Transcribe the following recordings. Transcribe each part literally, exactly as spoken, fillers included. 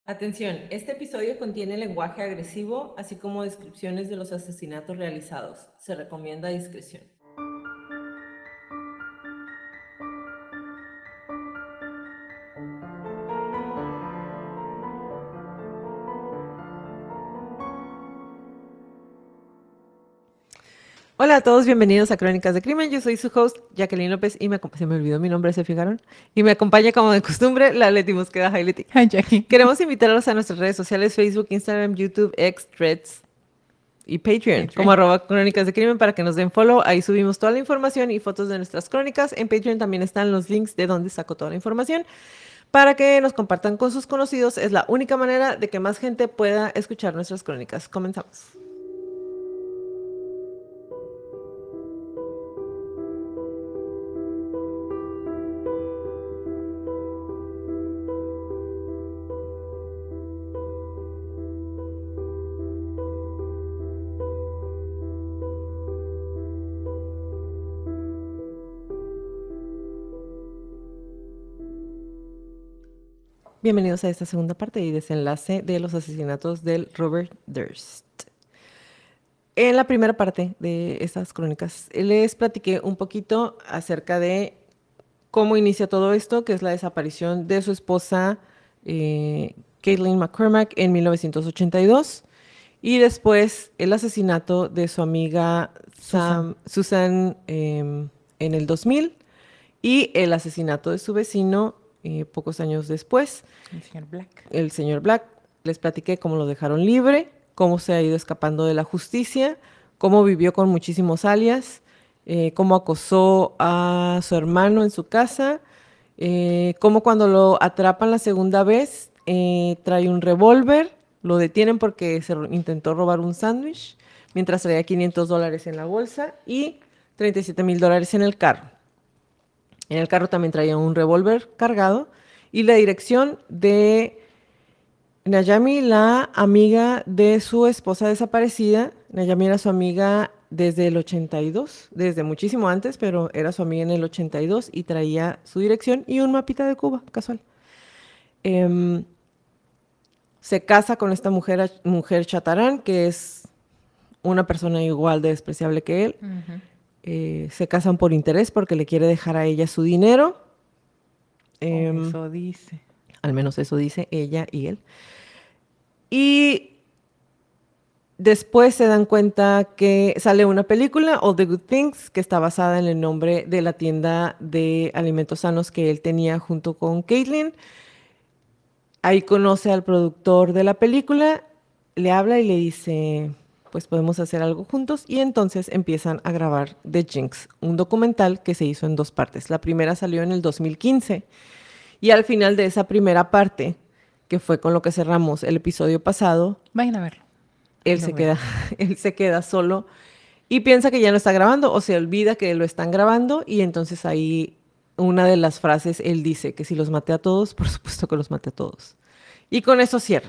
Atención, este episodio contiene lenguaje agresivo, así como descripciones de los asesinatos realizados. Se recomienda discreción. Hola a todos, bienvenidos a Crónicas de Crimen. Yo soy su host, Jacqueline López, y me acom- se me olvidó mi nombre, ¿se fijaron? Y me acompaña como de costumbre la Leti Mosqueda. Hi, Leti. Hi, Jackie. Queremos invitarlos a nuestras redes sociales, Facebook, Instagram, YouTube, X, Threads y Patreon, Patreon. como arroba Crónicas de Crimen, para que nos den follow. Ahí subimos toda la información y fotos de nuestras crónicas. En Patreon también están los links de donde saco toda la información, para que nos compartan con sus conocidos. Es la única manera de que más gente pueda escuchar nuestras crónicas. Comenzamos. Bienvenidos a esta segunda parte y desenlace de los asesinatos del Robert Durst. En la primera parte de estas crónicas les platiqué un poquito acerca de cómo inicia todo esto, que es la desaparición de su esposa eh, Caitlin McCormack en mil novecientos ochenta y dos, y después el asesinato de su amiga Sam, Susan, Susan eh, en el dos mil, y el asesinato de su vecino eh, pocos años después. El señor Black. El señor Black. Les platiqué cómo lo dejaron libre, cómo se ha ido escapando de la justicia, cómo vivió con muchísimos alias, eh, cómo acosó a su hermano en su casa, eh, cómo cuando lo atrapan la segunda vez eh, trae un revólver, lo detienen porque se ro- intentó robar un sándwich, mientras traía quinientos dólares en la bolsa y treinta y siete mil dólares en el carro. En el carro también traía un revólver cargado y la dirección de Nayami, la amiga de su esposa desaparecida. Nayami era su amiga desde el ochenta y dos, desde muchísimo antes, pero era su amiga en el ochenta y dos y traía su dirección y un mapita de Cuba, casual. Em, se casa con esta mujer, mujer chatarán, que es una persona igual de despreciable que él. Ujú. Eh, se casan por interés porque le quiere dejar a ella su dinero. O Em, eso dice. Al menos eso dice ella y él. Y después se dan cuenta que sale una película, All the Good Things, que está basada en el nombre de la tienda de alimentos sanos que él tenía junto con Caitlin. Ahí conoce al productor de la película, le habla y le dice, pues podemos hacer algo juntos. Y entonces empiezan a grabar The Jinx, un documental que se hizo en dos partes. La primera salió en el dos mil quince y al final de esa primera parte, que fue con lo que cerramos el episodio pasado, Vayan a verlo. él Lo se ven. queda, él se queda solo y piensa que ya no está grabando o se olvida que lo están grabando, y entonces ahí una de las frases él dice que si los maté a todos, por supuesto que los maté a todos. Y con eso cierran.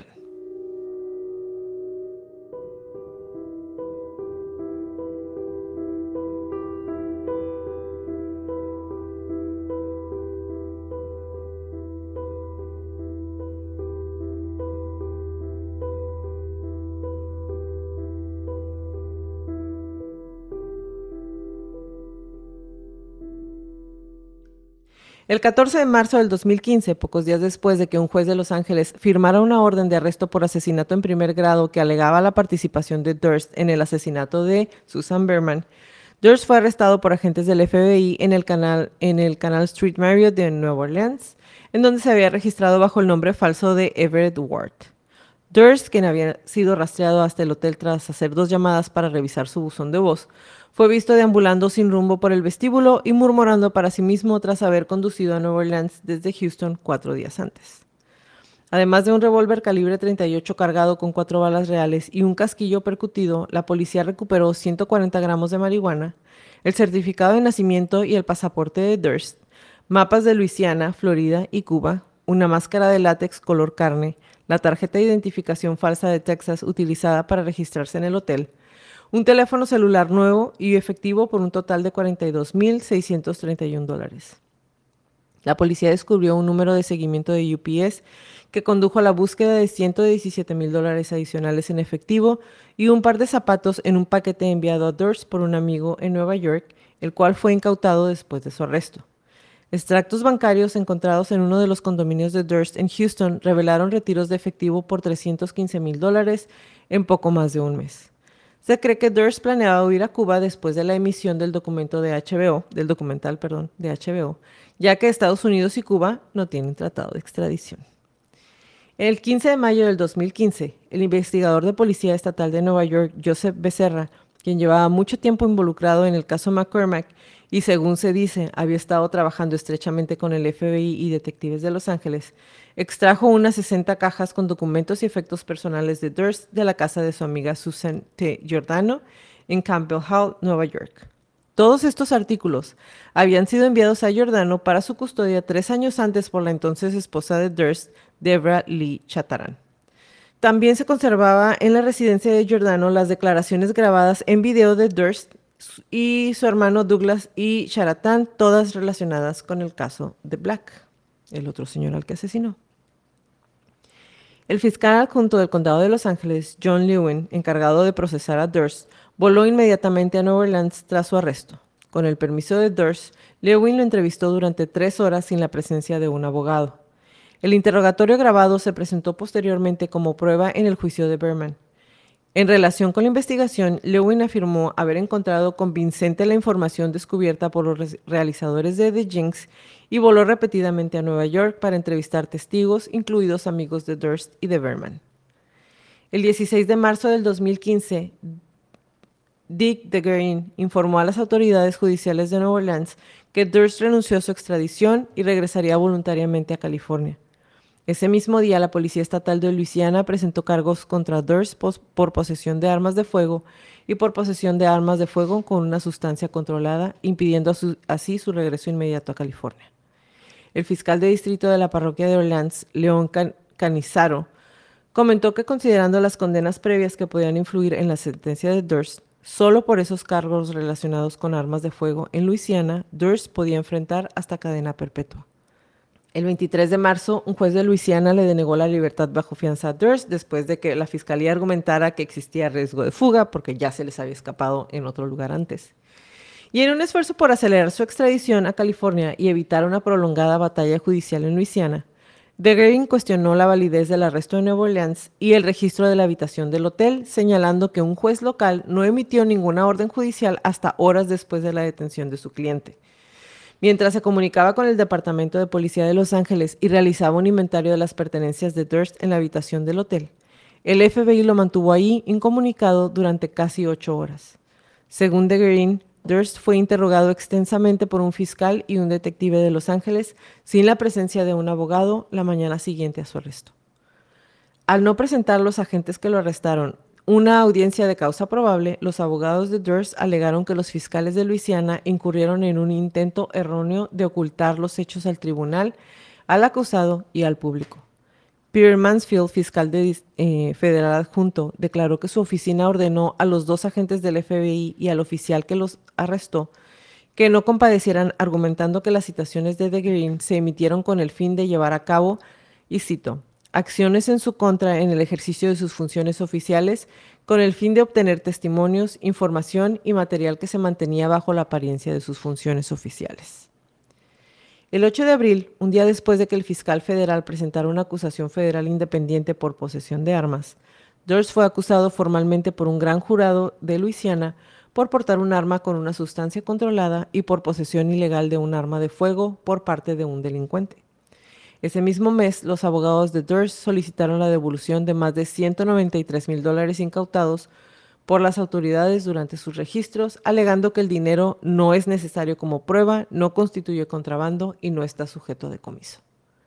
El catorce de marzo del dos mil quince, pocos días después de que un juez de Los Ángeles firmara una orden de arresto por asesinato en primer grado que alegaba la participación de Durst en el asesinato de Susan Berman, Durst fue arrestado por agentes del F B I en el canal, en el canal Street Marriott de Nueva Orleans, en donde se había registrado bajo el nombre falso de Everett Ward. Durst, quien había sido rastreado hasta el hotel tras hacer dos llamadas para revisar su buzón de voz, fue visto deambulando sin rumbo por el vestíbulo y murmurando para sí mismo tras haber conducido a Nueva Orleans desde Houston cuatro días antes. Además de un revólver calibre treinta y ocho cargado con cuatro balas reales y un casquillo percutido, la policía recuperó ciento cuarenta gramos de marihuana, el certificado de nacimiento y el pasaporte de Durst, mapas de Luisiana, Florida y Cuba, una máscara de látex color carne, la tarjeta de identificación falsa de Texas utilizada para registrarse en el hotel, un teléfono celular nuevo y efectivo por un total de cuarenta y dos mil seiscientos treinta y uno dólares. La policía descubrió un número de seguimiento de U P S que condujo a la búsqueda de ciento diecisiete mil dólares adicionales en efectivo y un par de zapatos en un paquete enviado a Durst por un amigo en Nueva York, el cual fue incautado después de su arresto. Extractos bancarios encontrados en uno de los condominios de Durst en Houston revelaron retiros de efectivo por trescientos quince mil dólares en poco más de un mes. Se cree que Durst planeaba huir a Cuba después de la emisión del documento de H B O, del documental, perdón, de H B O, ya que Estados Unidos y Cuba no tienen tratado de extradición. El quince de mayo del dos mil quince, el investigador de Policía Estatal de Nueva York, Joseph Becerra, quien llevaba mucho tiempo involucrado en el caso McCormack y, según se dice, había estado trabajando estrechamente con el F B I y detectives de Los Ángeles, extrajo unas sesenta cajas con documentos y efectos personales de Durst de la casa de su amiga Susan T. Giordano en Campbell Hall, Nueva York. Todos estos artículos habían sido enviados a Giordano para su custodia tres años antes por la entonces esposa de Durst, Debra Lee Chataran. También se conservaba en la residencia de Giordano las declaraciones grabadas en video de Durst y su hermano Douglas E. Charatan, todas relacionadas con el caso de Black, el otro señor al que asesinó. El fiscal adjunto del condado de Los Ángeles, John Lewin, encargado de procesar a Durst, voló inmediatamente a Nueva Orleans tras su arresto. Con el permiso de Durst, Lewin lo entrevistó durante tres horas sin la presencia de un abogado. El interrogatorio grabado se presentó posteriormente como prueba en el juicio de Berman. En relación con la investigación, Lewin afirmó haber encontrado convincente la información descubierta por los realizadores de The Jinx y voló repetidamente a Nueva York para entrevistar testigos, incluidos amigos de Durst y de Berman. El dieciséis de marzo del dos mil quince, Dick DeGuerin informó a las autoridades judiciales de Nueva Orleans que Durst renunció a su extradición y regresaría voluntariamente a California. Ese mismo día, la Policía Estatal de Luisiana presentó cargos contra Durst por posesión de armas de fuego y por posesión de armas de fuego con una sustancia controlada, impidiendo así su regreso inmediato a California. El fiscal de distrito de la parroquia de Orleans, León Can- Canizaro, comentó que, considerando las condenas previas que podían influir en la sentencia de Durst, solo por esos cargos relacionados con armas de fuego en Luisiana, Durst podía enfrentar hasta cadena perpetua. El veintitrés de marzo, un juez de Luisiana le denegó la libertad bajo fianza a Durst después de que la fiscalía argumentara que existía riesgo de fuga porque ya se les había escapado en otro lugar antes. Y en un esfuerzo por acelerar su extradición a California y evitar una prolongada batalla judicial en Luisiana, DeGuerin cuestionó la validez del arresto de Nueva Orleans y el registro de la habitación del hotel, señalando que un juez local no emitió ninguna orden judicial hasta horas después de la detención de su cliente. Mientras se comunicaba con el Departamento de Policía de Los Ángeles y realizaba un inventario de las pertenencias de Durst en la habitación del hotel, el F B I lo mantuvo ahí incomunicado durante casi ocho horas. Según DeGuerin, Durst fue interrogado extensamente por un fiscal y un detective de Los Ángeles sin la presencia de un abogado la mañana siguiente a su arresto. Al no presentar los agentes que lo arrestaron una audiencia de causa probable, los abogados de Durst alegaron que los fiscales de Luisiana incurrieron en un intento erróneo de ocultar los hechos al tribunal, al acusado y al público. Peter Mansfield, fiscal de, eh, federal adjunto, declaró que su oficina ordenó a los dos agentes del F B I y al oficial que los arrestó que no compadecieran, argumentando que las citaciones de DeGuerin se emitieron con el fin de llevar a cabo, y cito, acciones en su contra en el ejercicio de sus funciones oficiales con el fin de obtener testimonios, información y material que se mantenía bajo la apariencia de sus funciones oficiales. El ocho de abril, un día después de que el fiscal federal presentara una acusación federal independiente por posesión de armas, Durst fue acusado formalmente por un gran jurado de Luisiana por portar un arma con una sustancia controlada y por posesión ilegal de un arma de fuego por parte de un delincuente. Ese mismo mes, los abogados de Durst solicitaron la devolución de más de ciento noventa y tres mil dólares incautados por las autoridades durante sus registros, alegando que el dinero no es necesario como prueba, no constituye contrabando y no está sujeto a decomiso.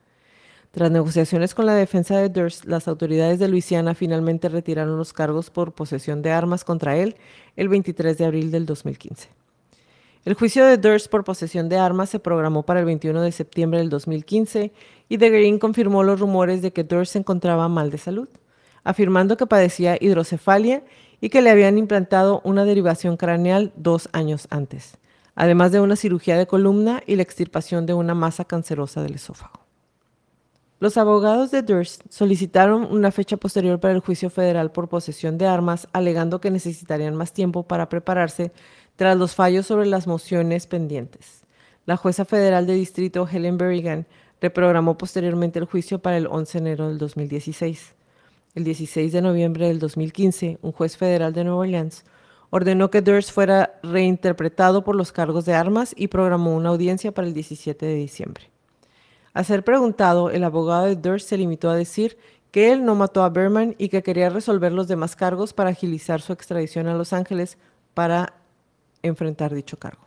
Tras negociaciones con la defensa de Durst, las autoridades de Luisiana finalmente retiraron los cargos por posesión de armas contra él el veintitrés de abril del dos mil quince. El juicio de Durst por posesión de armas se programó para el veintiuno de septiembre del dos mil quince y DeGuerin confirmó los rumores de que Durst se encontraba mal de salud, afirmando que padecía hidrocefalia y que le habían implantado una derivación craneal dos años antes. además de una cirugía de columna y la extirpación de una masa cancerosa del esófago. Los abogados de Durst solicitaron una fecha posterior para el juicio federal por posesión de armas, alegando que necesitarían más tiempo para prepararse tras los fallos sobre las mociones pendientes. La jueza federal de distrito Helen Berrigan reprogramó posteriormente el juicio para el once de enero del dos mil dieciséis. El dieciséis de noviembre del dos mil quince, un juez federal de Nueva Orleans ordenó que Durst fuera reinterpretado por los cargos de armas y programó una audiencia para el diecisiete de diciembre. Al ser preguntado, el abogado de Durst se limitó a decir que él no mató a Berman y que quería resolver los demás cargos para agilizar su extradición a Los Ángeles para enfrentar dicho cargo.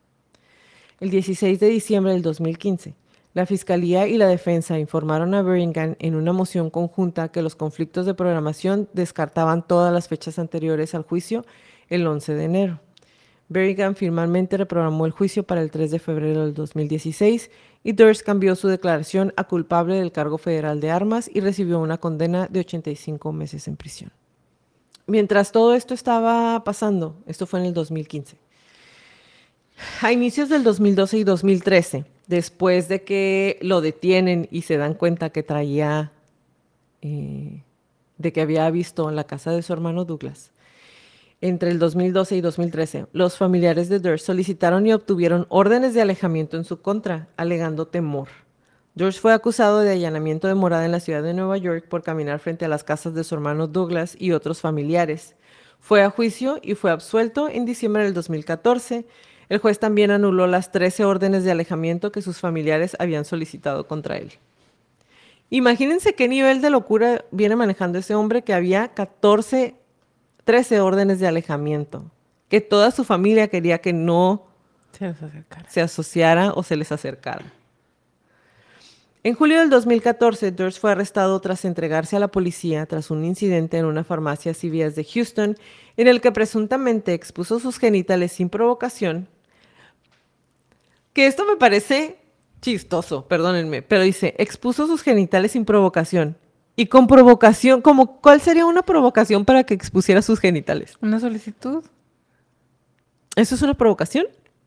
El dieciséis de diciembre del dos mil quince, la Fiscalía y la Defensa informaron a Berrigan en una moción conjunta que los conflictos de programación descartaban todas las fechas anteriores al juicio el once de enero. Berrigan finalmente reprogramó el juicio para el tres de febrero del dos mil dieciséis y Durst cambió su declaración a culpable del cargo federal de armas y recibió una condena de ochenta y cinco meses en prisión. Mientras todo esto estaba pasando, esto fue en el dos mil quince, a inicios del dos mil doce y dos mil trece, después de que lo detienen y se dan cuenta que traía, eh, de que había visto en la casa de su hermano Douglas, entre el dos mil doce y dos mil trece, los familiares de Durst solicitaron y obtuvieron órdenes de alejamiento en su contra, alegando temor. Durst fue acusado de allanamiento de morada en la ciudad de Nueva York por caminar frente a las casas de su hermano Douglas y otros familiares. Fue a juicio y fue absuelto en diciembre del dos mil catorce. El juez también anuló las trece órdenes de alejamiento que sus familiares habían solicitado contra él. Imagínense qué nivel de locura viene manejando ese hombre, que había catorce, trece órdenes de alejamiento, que toda su familia quería que no Se les acercara. se asociara o se les acercara. En julio del dos mil catorce, Durst fue arrestado tras entregarse a la policía tras un incidente en una farmacia C V S de Houston, en el que presuntamente expuso sus genitales sin provocación. Que esto me parece chistoso, perdónenme, pero dice, expuso sus genitales sin provocación. Y con provocación, como, ¿cuál sería una provocación para que expusiera sus genitales? ¿Una solicitud? ¿Eso es una provocación?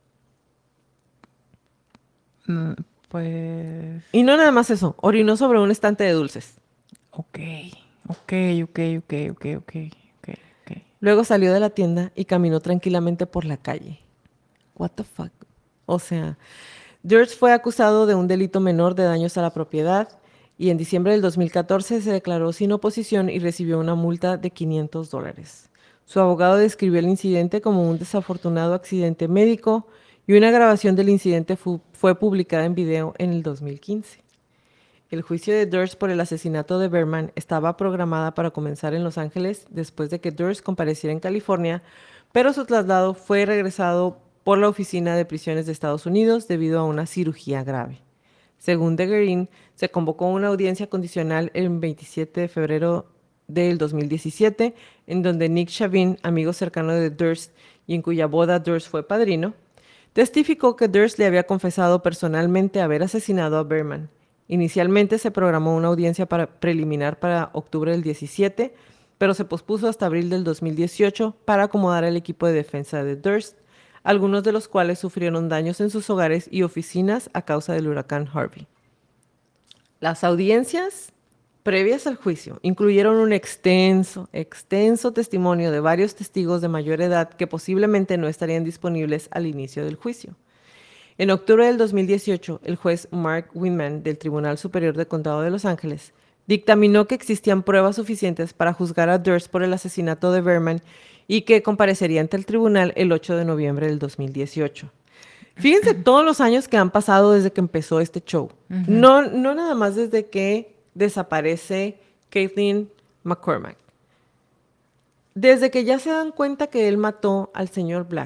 Mm, pues... Y no nada más eso, orinó sobre un estante de dulces. Ok, ok, ok, ok, ok, ok, ok, ok. Luego salió de la tienda y caminó tranquilamente por la calle. What the fuck? O sea, Durst fue acusado de un delito menor de daños a la propiedad y en diciembre del dos mil catorce se declaró sin oposición y recibió una multa de quinientos dólares. Su abogado describió el incidente como un desafortunado accidente médico y una grabación del incidente fu- fue publicada en video en el dos mil quince. El juicio de Durst por el asesinato de Berman estaba programada para comenzar en Los Ángeles después de que Durst compareciera en California, pero su traslado fue regresado por la Oficina de Prisiones de Estados Unidos debido a una cirugía grave. Según The Guerin, se convocó una audiencia condicional el veintisiete de febrero del dos mil diecisiete, en donde Nick Chavin, amigo cercano de Durst y en cuya boda Durst fue padrino, testificó que Durst le había confesado personalmente haber asesinado a Berman. Inicialmente se programó una audiencia para, preliminar para octubre del diecisiete, pero se pospuso hasta abril del dos mil dieciocho para acomodar al equipo de defensa de Durst, algunos de los cuales sufrieron daños en sus hogares y oficinas a causa del huracán Harvey. Las audiencias previas al juicio incluyeron un extenso, extenso testimonio de varios testigos de mayor edad que posiblemente no estarían disponibles al inicio del juicio. En octubre del dos mil dieciocho, el juez Mark Winman del Tribunal Superior del Condado de Los Ángeles dictaminó que existían pruebas suficientes para juzgar a Durst por el asesinato de Berman y que comparecería ante el tribunal el ocho de noviembre del dos mil dieciocho. Fíjense todos los años que han pasado desde que empezó este show. Ujú. No, no nada más desde que desaparece Kathleen McCormack. Desde que ya se dan cuenta que él mató al señor Black.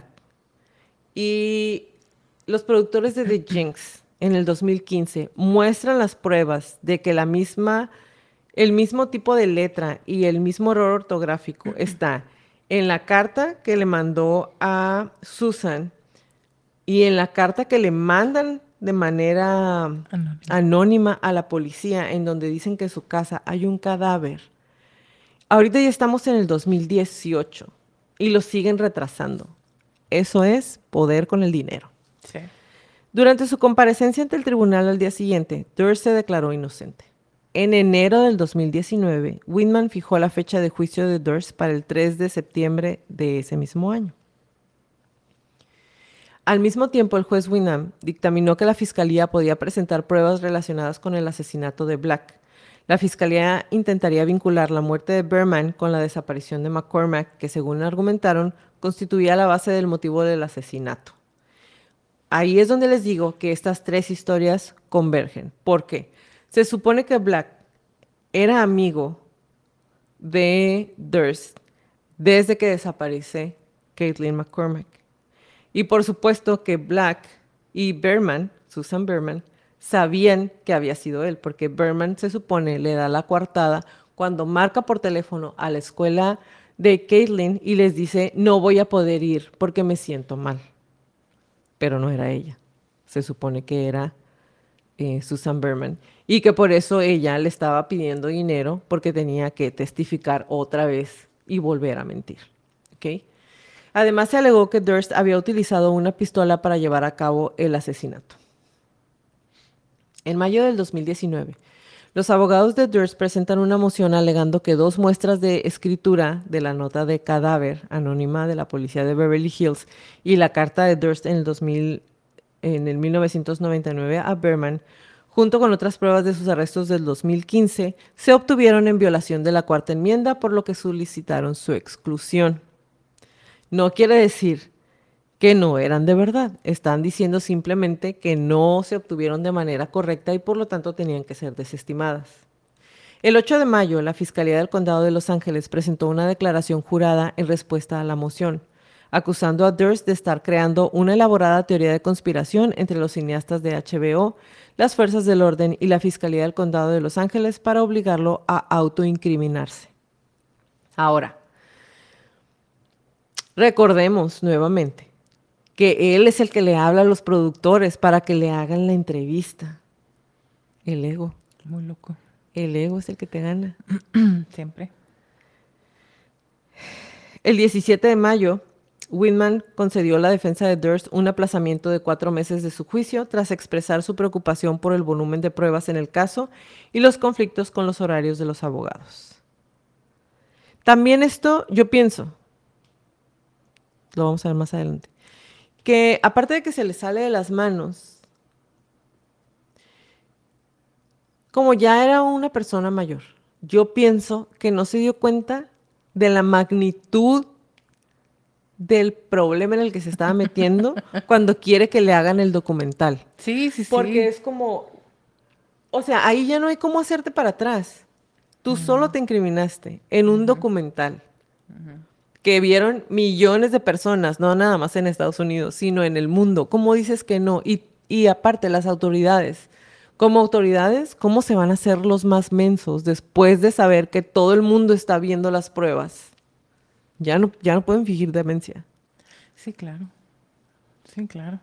Y los productores de The Jinx en el dos mil quince muestran las pruebas de que la misma, el mismo tipo de letra y el mismo error ortográfico está en la carta que le mandó a Susan y en la carta que le mandan de manera Anónimo. anónima a la policía, en donde dicen que en su casa hay un cadáver. Ahorita ya estamos en el dos mil dieciocho y lo siguen retrasando. Eso es poder con el dinero. Sí. Durante su comparecencia ante el tribunal al día siguiente, Durst se declaró inocente. En enero del dos mil diecinueve, Windman fijó la fecha de juicio de Durst para el tres de septiembre de ese mismo año. Al mismo tiempo, el juez Windham dictaminó que la fiscalía podía presentar pruebas relacionadas con el asesinato de Black. La fiscalía intentaría vincular la muerte de Berman con la desaparición de McCormack, que según argumentaron, constituía la base del motivo del asesinato. Ahí es donde les digo que estas tres historias convergen. ¿Por qué? Se supone que Black era amigo de Durst desde que desaparece Caitlin McCormack. Y por supuesto que Black y Berman, Susan Berman, sabían que había sido él, porque Berman se supone le da la coartada cuando marca por teléfono a la escuela de Caitlin y les dice, no voy a poder ir porque me siento mal. Pero no era ella. Se supone que era eh, Susan Berman. Y que por eso ella le estaba pidiendo dinero porque tenía que testificar otra vez y volver a mentir. ¿Okay? Además, se alegó que Durst había utilizado una pistola para llevar a cabo el asesinato. En mayo del dos mil diecinueve, los abogados de Durst presentan una moción alegando que dos muestras de escritura de la nota de cadáver anónima de la policía de Beverly Hills y la carta de Durst en el, dos mil, en el mil novecientos noventa y nueve a Berman, junto con otras pruebas de sus arrestos del dos mil quince, se obtuvieron en violación de la Cuarta Enmienda, por lo que solicitaron su exclusión. No quiere decir que no eran de verdad. Están diciendo simplemente que no se obtuvieron de manera correcta y por lo tanto tenían que ser desestimadas. El ocho de mayo, la Fiscalía del Condado de Los Ángeles presentó una declaración jurada en respuesta a la moción, acusando a Durst de estar creando una elaborada teoría de conspiración entre los cineastas de H B O, las fuerzas del orden y la Fiscalía del Condado de Los Ángeles para obligarlo a autoincriminarse. Ahora, recordemos nuevamente que él es el que le habla a los productores para que le hagan la entrevista. El ego. Muy loco. El ego es el que te gana. Siempre. El diecisiete de mayo, Windman concedió a la defensa de Durst un aplazamiento de cuatro meses de su juicio tras expresar su preocupación por el volumen de pruebas en el caso y los conflictos con los horarios de los abogados. También esto, yo pienso, lo vamos a ver más adelante, que aparte de que se le sale de las manos, como ya era una persona mayor, yo pienso que no se dio cuenta de la magnitud del problema en el que se estaba metiendo cuando quiere que le hagan el documental. Sí, sí, sí. Porque es como, o sea, ahí ya no hay cómo hacerte para atrás. Tú uh-huh. solo te incriminaste en un uh-huh. documental. Uh-huh. Que vieron millones de personas, no nada más en Estados Unidos, sino en el mundo. ¿Cómo dices que no? Y, y aparte, las autoridades. Como autoridades, ¿cómo se van a hacer los más mensos después de saber que todo el mundo está viendo las pruebas? Ya no, ya no pueden fingir demencia. Sí, claro. Sí, claro.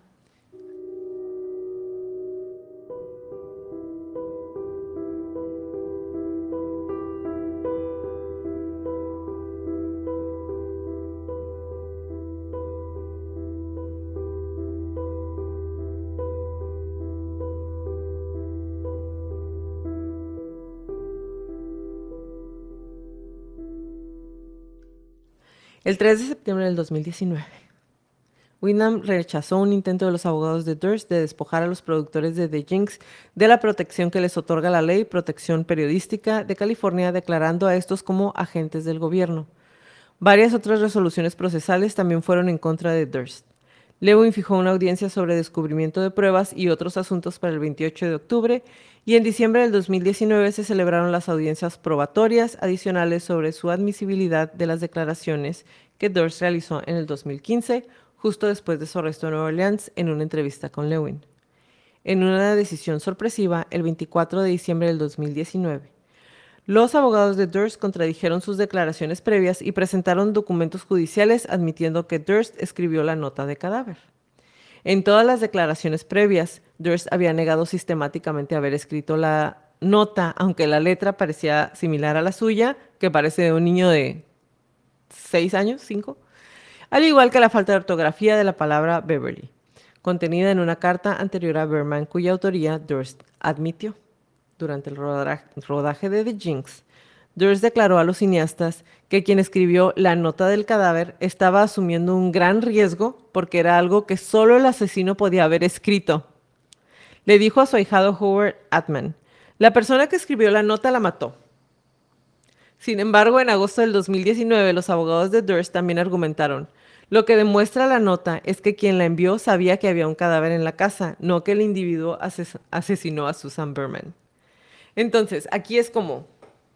El tres de septiembre del dos mil diecinueve, Windham rechazó un intento de los abogados de Durst de despojar a los productores de The Jinx de la protección que les otorga la Ley Protección Periodística de California, declarando a estos como agentes del gobierno. Varias otras resoluciones procesales también fueron en contra de Durst. Lewin fijó una audiencia sobre descubrimiento de pruebas y otros asuntos para el veintiocho de octubre, y en diciembre del dos mil diecinueve se celebraron las audiencias probatorias adicionales sobre su admisibilidad de las declaraciones que Durst realizó en el dos mil quince, justo después de su arresto en Nueva Orleans, en una entrevista con Lewin. En una decisión sorpresiva, el veinticuatro de diciembre del dos mil diecinueve, los abogados de Durst contradijeron sus declaraciones previas y presentaron documentos judiciales admitiendo que Durst escribió la nota de cadáver. En todas las declaraciones previas, Durst había negado sistemáticamente haber escrito la nota, aunque la letra parecía similar a la suya, que parece de un niño de seis años, cinco. al igual que la falta de ortografía de la palabra Beverly, contenida en una carta anterior a Berman, cuya autoría Durst admitió. Durante el rodaje de The Jinx, Durst declaró a los cineastas que quien escribió la nota del cadáver estaba asumiendo un gran riesgo porque era algo que solo el asesino podía haber escrito. Le dijo a su ahijado Howard Atman, la persona que escribió la nota la mató. Sin embargo, en agosto del dos mil diecinueve, los abogados de Durst también argumentaron, lo que demuestra la nota es que quien la envió sabía que había un cadáver en la casa, no que el individuo ases- asesinó a Susan Berman. Entonces, aquí es como,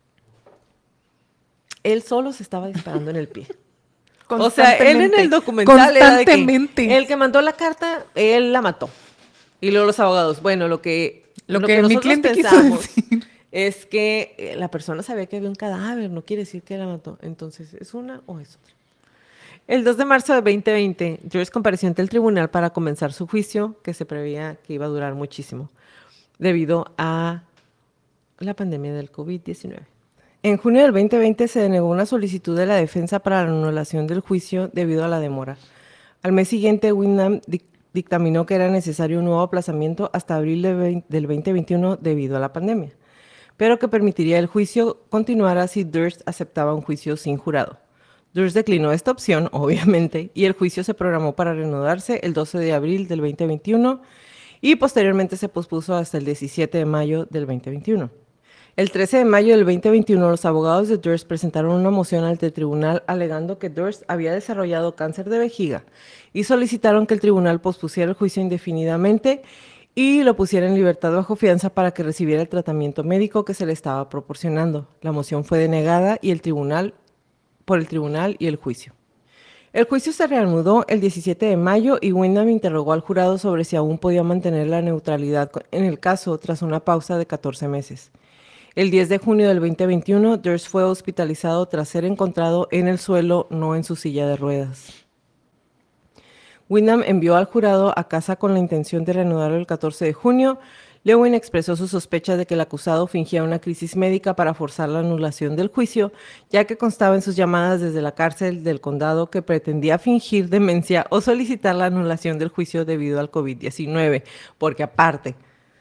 él solo se estaba disparando en el pie. O sea, él en el documental era de que Constantemente. el que mandó la carta, él la mató. Y luego los abogados, bueno, lo que, Lo lo que que mi nosotros cliente quiso pensamos decir. es que eh, la persona sabía que había un cadáver, no quiere decir que la mató. Entonces, ¿es una o es otra? El dos de marzo de veinte veinte, Joyce compareció ante el tribunal para comenzar su juicio, que se preveía que iba a durar muchísimo, debido a la pandemia del COVID diecinueve. En junio del veinte veinte se denegó una solicitud de la defensa para la anulación del juicio debido a la demora. Al mes siguiente, Windham dic- dictaminó que era necesario un nuevo aplazamiento hasta abril de vein- del veinte veintiuno debido a la pandemia, pero que permitiría el juicio continuara si Durst aceptaba un juicio sin jurado. Durst declinó esta opción, obviamente, y el juicio se programó para reanudarse el doce de abril del veinte veintiuno y posteriormente se pospuso hasta el diecisiete de mayo del veinte veintiuno. El trece de mayo del veinte veintiuno, los abogados de Durst presentaron una moción ante el tribunal alegando que Durst había desarrollado cáncer de vejiga y solicitaron que el tribunal pospusiera el juicio indefinidamente y lo pusiera en libertad bajo fianza para que recibiera el tratamiento médico que se le estaba proporcionando. La moción fue denegada y el tribunal, por el tribunal y el juicio. El juicio se reanudó el diecisiete de mayo y Windham interrogó al jurado sobre si aún podía mantener la neutralidad en el caso tras una pausa de catorce meses. El diez de junio del veinte veintiuno, Durst fue hospitalizado tras ser encontrado en el suelo, no en su silla de ruedas. Windham envió al jurado a casa con la intención de reanudarlo el catorce de junio. Lewin expresó sus sospechas de que el acusado fingía una crisis médica para forzar la anulación del juicio, ya que constaba en sus llamadas desde la cárcel del condado que pretendía fingir demencia o solicitar la anulación del juicio debido al COVID diecinueve, porque aparte,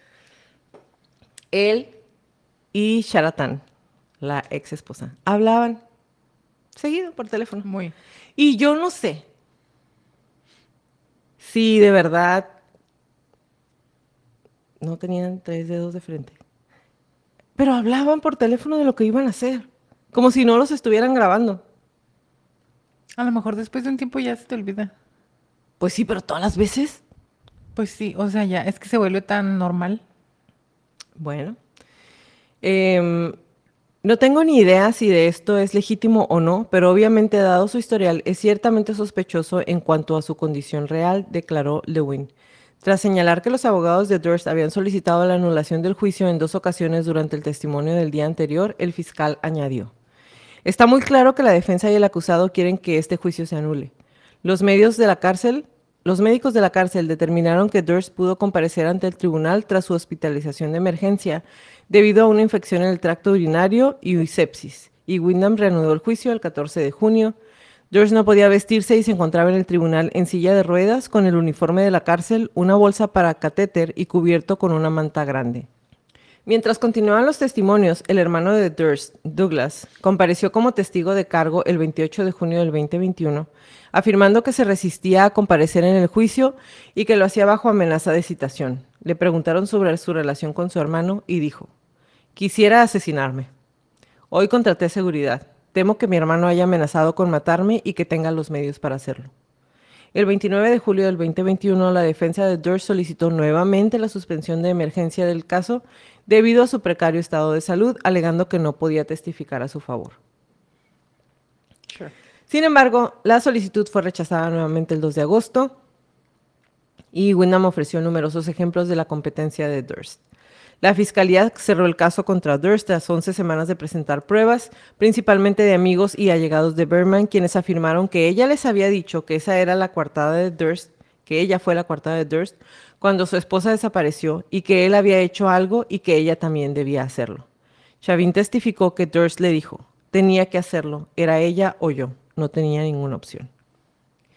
él y Sharatan, la ex esposa, hablaban seguido por teléfono. Muy. Y yo no sé si de verdad no tenían tres dedos de frente, pero hablaban por teléfono de lo que iban a hacer, como si no los estuvieran grabando. A lo mejor después de un tiempo ya se te olvida. Pues sí, pero todas las veces. Pues sí, o sea, ya es que se vuelve tan normal. Bueno. Eh, no tengo ni idea si de esto es legítimo o no, pero obviamente dado su historial es ciertamente sospechoso en cuanto a su condición real, declaró Lewin. Tras señalar que los abogados de Durst habían solicitado la anulación del juicio en dos ocasiones durante el testimonio del día anterior, el fiscal añadió: está muy claro que la defensa y el acusado quieren que este juicio se anule. Los medios de la cárcel, los médicos de la cárcel determinaron que Durst pudo comparecer ante el tribunal tras su hospitalización de emergencia debido a una infección en el tracto urinario y sepsis, y Windham reanudó el juicio el catorce de junio. Durst no podía vestirse y se encontraba en el tribunal en silla de ruedas con el uniforme de la cárcel, una bolsa para catéter y cubierto con una manta grande. Mientras continuaban los testimonios, el hermano de Durst, Douglas, compareció como testigo de cargo el veintiocho de junio del veinte veintiuno, afirmando que se resistía a comparecer en el juicio y que lo hacía bajo amenaza de citación. Le preguntaron sobre su relación con su hermano y dijo: quisiera asesinarme. Hoy contraté seguridad. Temo que mi hermano haya amenazado con matarme y que tenga los medios para hacerlo. El veintinueve de julio del veinte veintiuno, la defensa de Durst solicitó nuevamente la suspensión de emergencia del caso debido a su precario estado de salud, alegando que no podía testificar a su favor. Sure. Sin embargo, la solicitud fue rechazada nuevamente el dos de agosto y Windham ofreció numerosos ejemplos de la competencia de Durst. La fiscalía cerró el caso contra Durst tras once semanas de presentar pruebas, principalmente de amigos y allegados de Berman, quienes afirmaron que ella les había dicho que esa era la coartada de Durst, que ella fue la coartada de Durst, cuando su esposa desapareció y que él había hecho algo y que ella también debía hacerlo. Chavin testificó que Durst le dijo: tenía que hacerlo, era ella o yo, no tenía ninguna opción.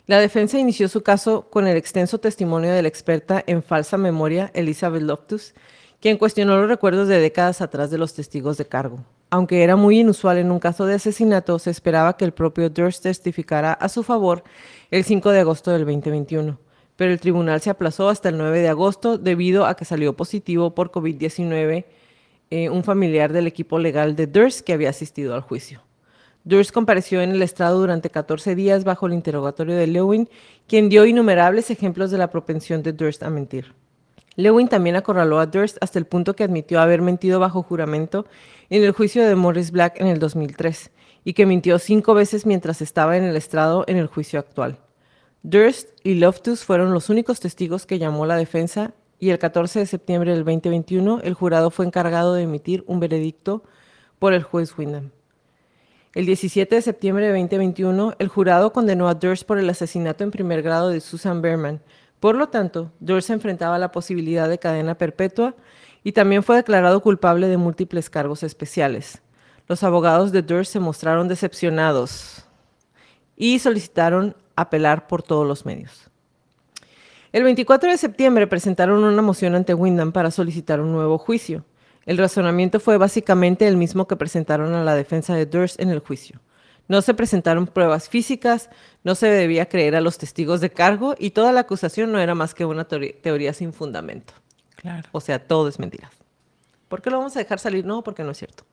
La defensa inició su caso con el extenso testimonio de la experta en falsa memoria, Elizabeth Loftus, quien cuestionó los recuerdos de décadas atrás de los testigos de cargo. Aunque era muy inusual en un caso de asesinato, se esperaba que el propio Durst testificara a su favor el cinco de agosto del veinte veintiuno, pero el tribunal se aplazó hasta el nueve de agosto debido a que salió positivo por COVID diecinueve eh, un familiar del equipo legal de Durst que había asistido al juicio. Durst compareció en el estrado durante catorce días bajo el interrogatorio de Lewin, quien dio innumerables ejemplos de la propensión de Durst a mentir. Lewin también acorraló a Durst hasta el punto que admitió haber mentido bajo juramento en el juicio de Morris Black en el dos mil tres y que mintió cinco veces mientras estaba en el estrado en el juicio actual. Durst y Loftus fueron los únicos testigos que llamó la defensa y el catorce de septiembre del veinte veintiuno el jurado fue encargado de emitir un veredicto por el juez Wyndham. El diecisiete de septiembre de veinte veintiuno, el jurado condenó a Durst por el asesinato en primer grado de Susan Berman. Por lo tanto, Durst se enfrentaba a la posibilidad de cadena perpetua y también fue declarado culpable de múltiples cargos especiales. Los abogados de Durst se mostraron decepcionados y solicitaron apelar por todos los medios. El veinticuatro de septiembre presentaron una moción ante Wyndham para solicitar un nuevo juicio. El razonamiento fue básicamente el mismo que presentaron a la defensa de Durst en el juicio. No se presentaron pruebas físicas, no se debía creer a los testigos de cargo y toda la acusación no era más que una teoría, teoría sin fundamento. Claro. O sea, todo es mentira. ¿Por qué lo vamos a dejar salir? No, porque no es cierto.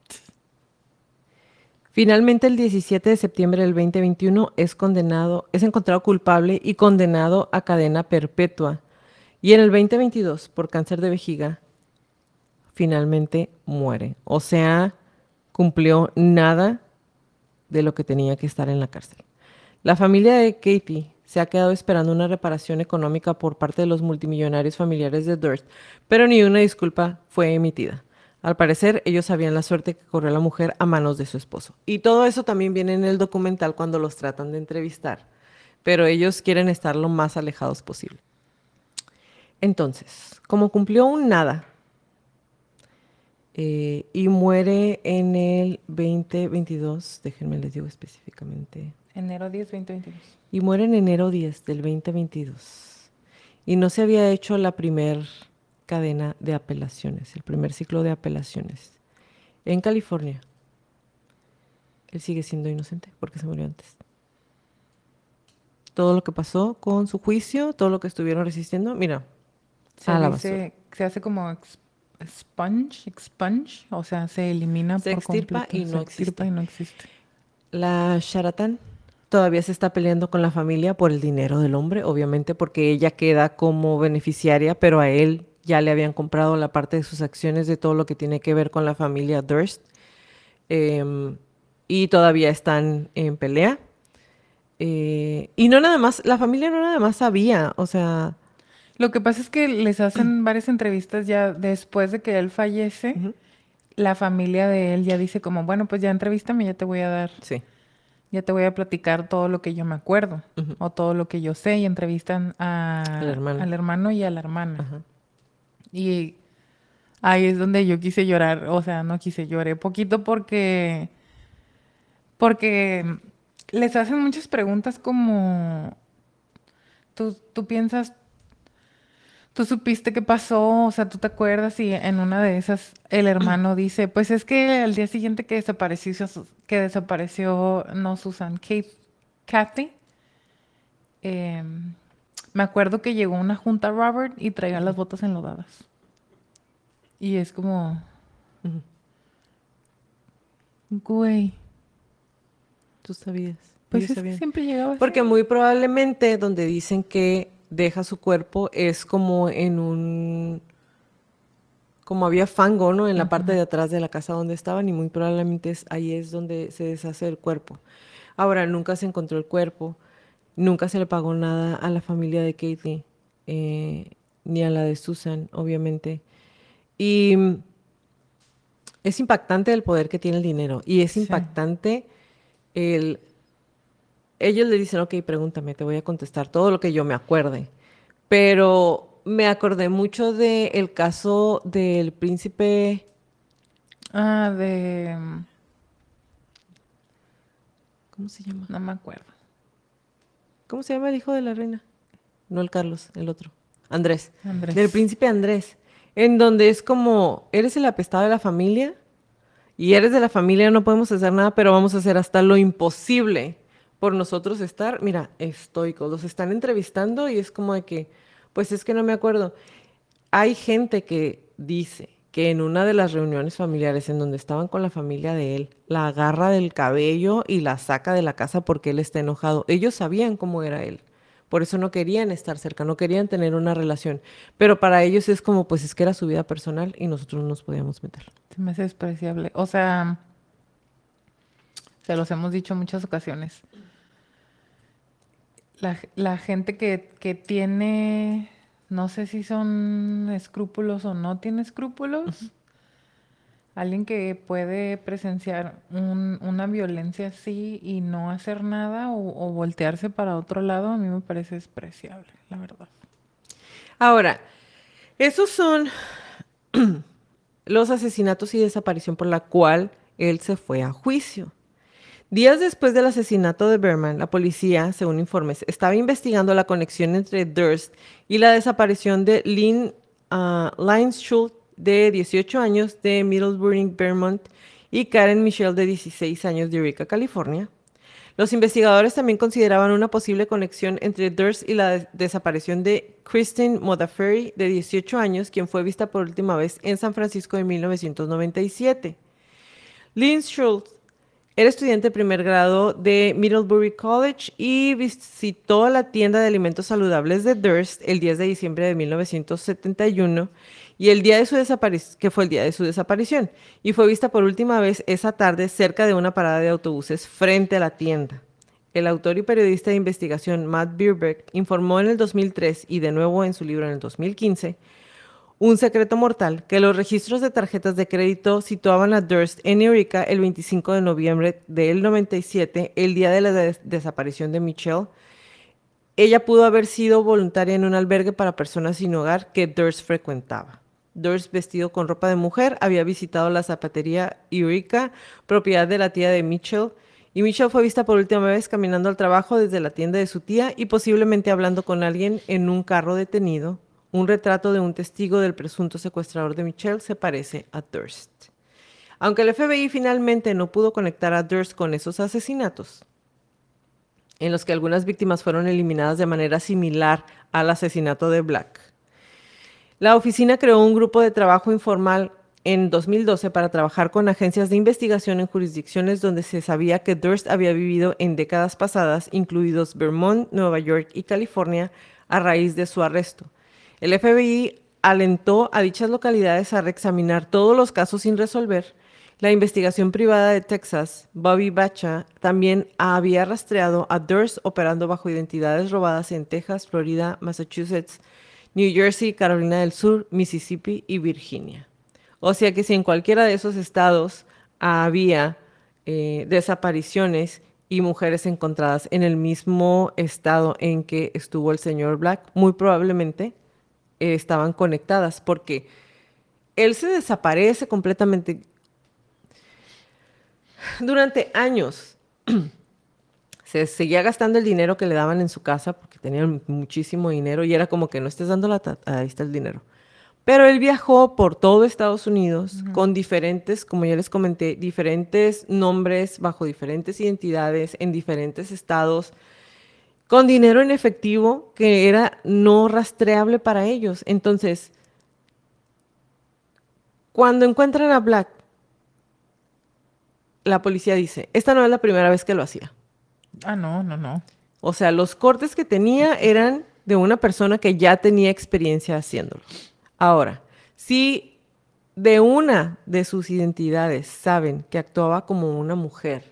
Finalmente, el diecisiete de septiembre del veinte veintiuno es condenado, es encontrado culpable y condenado a cadena perpetua. Y en el veinte veintidós, por cáncer de vejiga, finalmente muere. O sea, cumplió nada de lo que tenía que estar en la cárcel. La familia de Katie se ha quedado esperando una reparación económica por parte de los multimillonarios familiares de Durst, pero ni una disculpa fue emitida. Al parecer, ellos sabían la suerte que corrió la mujer a manos de su esposo. Y todo eso también viene en el documental cuando los tratan de entrevistar, pero ellos quieren estar lo más alejados posible. Entonces, como cumplió un nada, Eh, y muere en el veinte veintidós, déjenme les digo específicamente. Enero diez, veinte veintidós. Y muere en enero diez del veinte veintidós. Y no se había hecho la primer cadena de apelaciones, el primer ciclo de apelaciones. En California, él sigue siendo inocente porque se murió antes. Todo lo que pasó con su juicio, todo lo que estuvieron resistiendo, mira, Se, a la dice, basura. se hace como ex- expunge, expunge, o sea, se elimina Se por extirpa completo. y no se extirpa existe. y no existe. La Sharatán todavía se está peleando con la familia por el dinero del hombre, obviamente porque ella queda como beneficiaria, pero a él ya le habían comprado la parte de sus acciones de todo lo que tiene que ver con la familia Durst. Eh, y todavía están en pelea. Eh, y no nada más, la familia no nada más sabía, o sea... Lo que pasa es que les hacen varias entrevistas ya después de que él fallece. Ujú. La familia de él ya dice como, bueno, pues ya entrevístame, ya te voy a dar, Sí. ya te voy a platicar todo lo que yo me acuerdo Ujú. o todo lo que yo sé y entrevistan Al a, hermano. al hermano y a la hermana. Ajá. Y ahí es donde yo quise llorar, o sea, no quise, lloré poquito porque, porque les hacen muchas preguntas como, tú, tú piensas, tú supiste qué pasó, o sea, tú te acuerdas y en una de esas el hermano dice, pues es que al día siguiente que desapareció, Su- que desapareció, no Susan, Kate, Kathy, em, me acuerdo que llegó una junta Robert y traía las botas enlodadas. Y es como, Ujú. güey, Tú sabías. pues Ellos es que sabían. siempre llegaba así. Porque muy probablemente donde dicen que deja su cuerpo es como en un... Como había fango, ¿no? En la parte de atrás de la casa donde estaban y muy probablemente es, ahí es donde se deshace el cuerpo. Ahora, nunca se encontró el cuerpo, nunca se le pagó nada a la familia de Katie, eh, ni a la de Susan, obviamente. Y mm, es impactante el poder que tiene el dinero y es Sí. impactante el... Ellos le dicen, ok, pregúntame, te voy a contestar todo lo que yo me acuerde. Pero me acordé mucho del caso del príncipe, Ah, de, mm, ¿cómo se llama? no me acuerdo. ¿Cómo se llama el hijo de la reina? No el Carlos, el otro. Andrés. Andrés. Del príncipe Andrés. En donde es como, eres el apestado de la familia y eres de la familia, no podemos hacer nada, pero vamos a hacer hasta lo imposible por nosotros estar, mira, estoicos. Los están entrevistando y es como de que, pues es que no me acuerdo. Hay gente que dice que en una de las reuniones familiares en donde estaban con la familia de él, la agarra del cabello y la saca de la casa porque él está enojado. Ellos sabían cómo era él. Por eso no querían estar cerca, no querían tener una relación. Pero para ellos es como, pues es que era su vida personal y nosotros no nos podíamos meter. Se me hace despreciable. O sea, se los hemos dicho en muchas ocasiones. La, la gente que, que tiene, no sé si son escrúpulos o no tiene escrúpulos. Alguien que puede presenciar un- una violencia así y no hacer nada o, o voltearse para otro lado, a mí me parece despreciable, la verdad. Ahora, esos son los asesinatos y desaparición por la cual él se fue a juicio. Días después del asesinato de Berman, la policía, según informes, estaba investigando la conexión entre Durst y la desaparición de Lynn uh, Lineschultz, de dieciocho años, de Middlebury, Vermont, y Karen Michelle, de dieciséis años, de Eureka, California. Los investigadores también consideraban una posible conexión entre Durst y la des- desaparición de Christine Modafferi, de dieciocho años, quien fue vista por última vez en San Francisco en mil novecientos noventa y siete. Lynn Schultz era estudiante de primer grado de Middlebury College y visitó la tienda de alimentos saludables de Durst el diez de diciembre de mil novecientos setenta y uno y el día de su desaparición, que fue el día de su desaparición, y fue vista por última vez esa tarde cerca de una parada de autobuses frente a la tienda. El autor y periodista de investigación Matt Bierbeck informó en el dos mil tres y de nuevo en su libro en el dos mil quince un secreto mortal, que los registros de tarjetas de crédito situaban a Durst en Eureka el veinticinco de noviembre del noventa y siete, el día de la des- desaparición de Michelle. Ella pudo haber sido voluntaria en un albergue para personas sin hogar que Durst frecuentaba. Durst, vestido con ropa de mujer, había visitado la zapatería Eureka, propiedad de la tía de Mitchell, y Mitchell fue vista por última vez caminando al trabajo desde la tienda de su tía y posiblemente hablando con alguien en un carro detenido. Un retrato de un testigo del presunto secuestrador de Michelle se parece a Durst. Aunque el F B I finalmente no pudo conectar a Durst con esos asesinatos, en los que algunas víctimas fueron eliminadas de manera similar al asesinato de Black, la oficina creó un grupo de trabajo informal en dos mil doce para trabajar con agencias de investigación en jurisdicciones donde se sabía que Durst había vivido en décadas pasadas, incluidos Vermont, Nueva York y California, a raíz de su arresto. El F B I alentó a dichas localidades a reexaminar todos los casos sin resolver. La investigación privada de Texas, Bobby Bacha, también había rastreado a Durst operando bajo identidades robadas en Texas, Florida, Massachusetts, New Jersey, Carolina del Sur, Mississippi y Virginia. O sea que si en cualquiera de esos estados había eh, desapariciones y mujeres encontradas en el mismo estado en que estuvo el señor Black, muy probablemente eh, estaban conectadas porque él se desaparece completamente. Durante años se seguía gastando el dinero que le daban en su casa porque tenían muchísimo dinero y era como que no estés dando la... ta- ahí está el dinero. Pero él viajó por todo Estados Unidos Ujú. con diferentes, como ya les comenté, diferentes nombres bajo diferentes identidades en diferentes estados, con dinero en efectivo que era no rastreable para ellos. Entonces, cuando encuentran a Black, la policía dice, esta no es la primera vez que lo hacía. Ah, no, no, no. O sea, los cortes que tenía eran de una persona que ya tenía experiencia haciéndolo. Ahora, si de una de sus identidades saben que actuaba como una mujer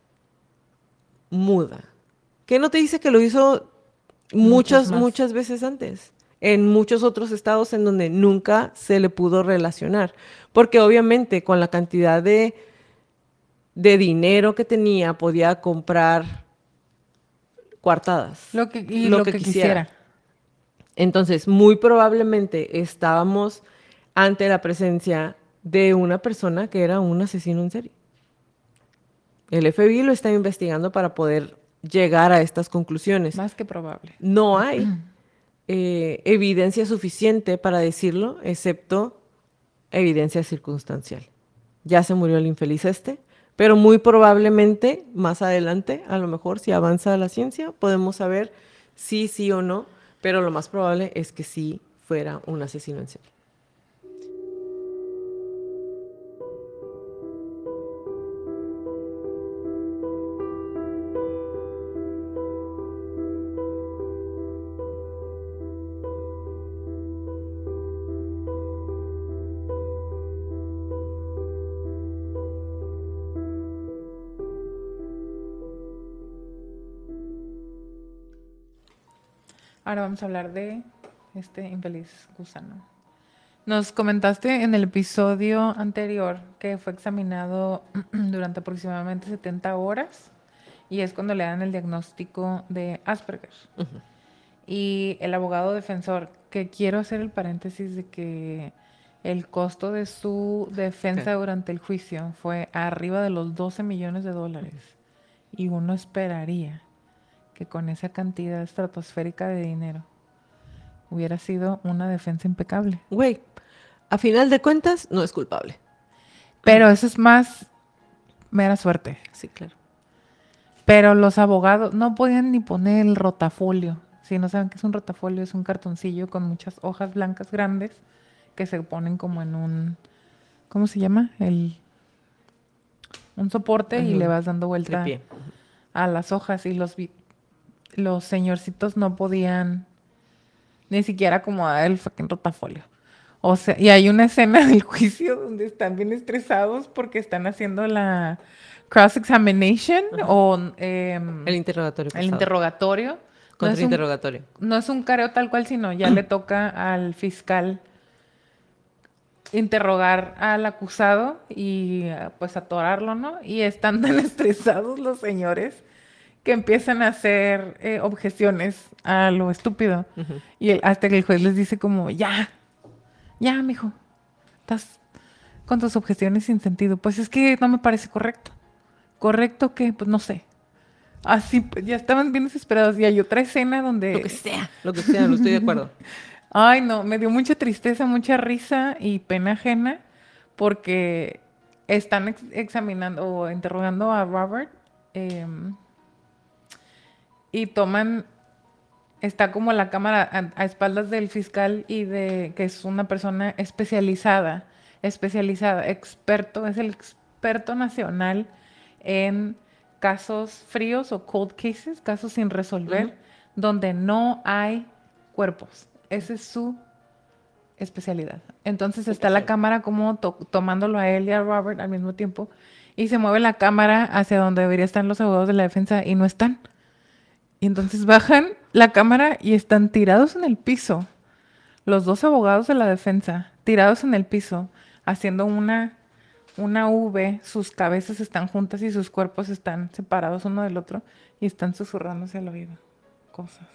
muda, ¿qué no te dice que lo hizo Muchas muchas, más. muchas veces antes? En muchos otros estados en donde nunca se le pudo relacionar. Porque obviamente con la cantidad de, de dinero que tenía podía comprar coartadas, Lo que, y lo lo que que quisiera. quisiera. Entonces, muy probablemente estábamos ante la presencia de una persona que era un asesino en serie. El F B I lo está investigando para poder llegar a estas conclusiones. Más que probable. No hay eh, evidencia suficiente para decirlo, excepto evidencia circunstancial. Ya se murió el infeliz este, pero muy probablemente más adelante, a lo mejor si avanza la ciencia, podemos saber si sí o no, pero lo más probable es que sí fuera un asesino en serie. Ahora vamos a hablar de este infeliz gusano. Nos comentaste en el episodio anterior que fue examinado durante aproximadamente setenta horas y es cuando le dan el diagnóstico de Asperger. Uh-huh. Y el abogado defensor, que quiero hacer el paréntesis de que el costo de su defensa Okay. durante el juicio fue arriba de los doce millones de dólares. Uh-huh. Y uno esperaría que con esa cantidad estratosférica de dinero hubiera sido una defensa impecable. Güey, a final de cuentas, no es culpable. Pero eso es más mera suerte. Sí, claro. Pero los abogados no podían ni poner el rotafolio. Si no saben qué es un rotafolio, es un cartoncillo con muchas hojas blancas grandes que se ponen como en un, ¿cómo se llama? El, un soporte uh-huh. Y le vas dando vuelta Tripié. A las hojas y los, los señorcitos no podían ni siquiera acomodar el fucking rotafolio. O sea, y hay una escena del juicio donde están bien estresados porque están haciendo la cross-examination uh-huh. o eh, el interrogatorio. El interrogatorio. Contrainterrogatorio. No es un, no es un careo tal cual, sino ya le toca al fiscal interrogar al acusado y pues atorarlo, ¿no? Y están tan estresados los señores que empiezan a hacer eh, objeciones a lo estúpido. Uh-huh. Y el, hasta que el juez les dice como, ya, ya, mijo, estás con tus objeciones sin sentido. Pues es que no me parece correcto. ¿Correcto qué? Pues no sé. Así, pues, ya estaban bien desesperados. Y hay otra escena donde... Lo que sea, lo que sea, no estoy de acuerdo. Ay, no, me dio mucha tristeza, mucha risa y pena ajena porque están ex- examinando o interrogando a Robert eh, y toman... Está como la cámara a, a espaldas del fiscal y de... que es una persona especializada, especializada, experto, es el experto nacional en... casos fríos o cold cases, casos sin resolver, uh-huh. donde no hay cuerpos. Esa es su especialidad. Entonces está la cámara como to- tomándolo a él y a Robert al mismo tiempo y se mueve la cámara hacia donde deberían estar los abogados de la defensa y no están. Y entonces bajan la cámara y están tirados en el piso. Los dos abogados de la defensa, tirados en el piso, haciendo una... una V, sus cabezas están juntas y sus cuerpos están separados uno del otro y están susurrándose al oído cosas.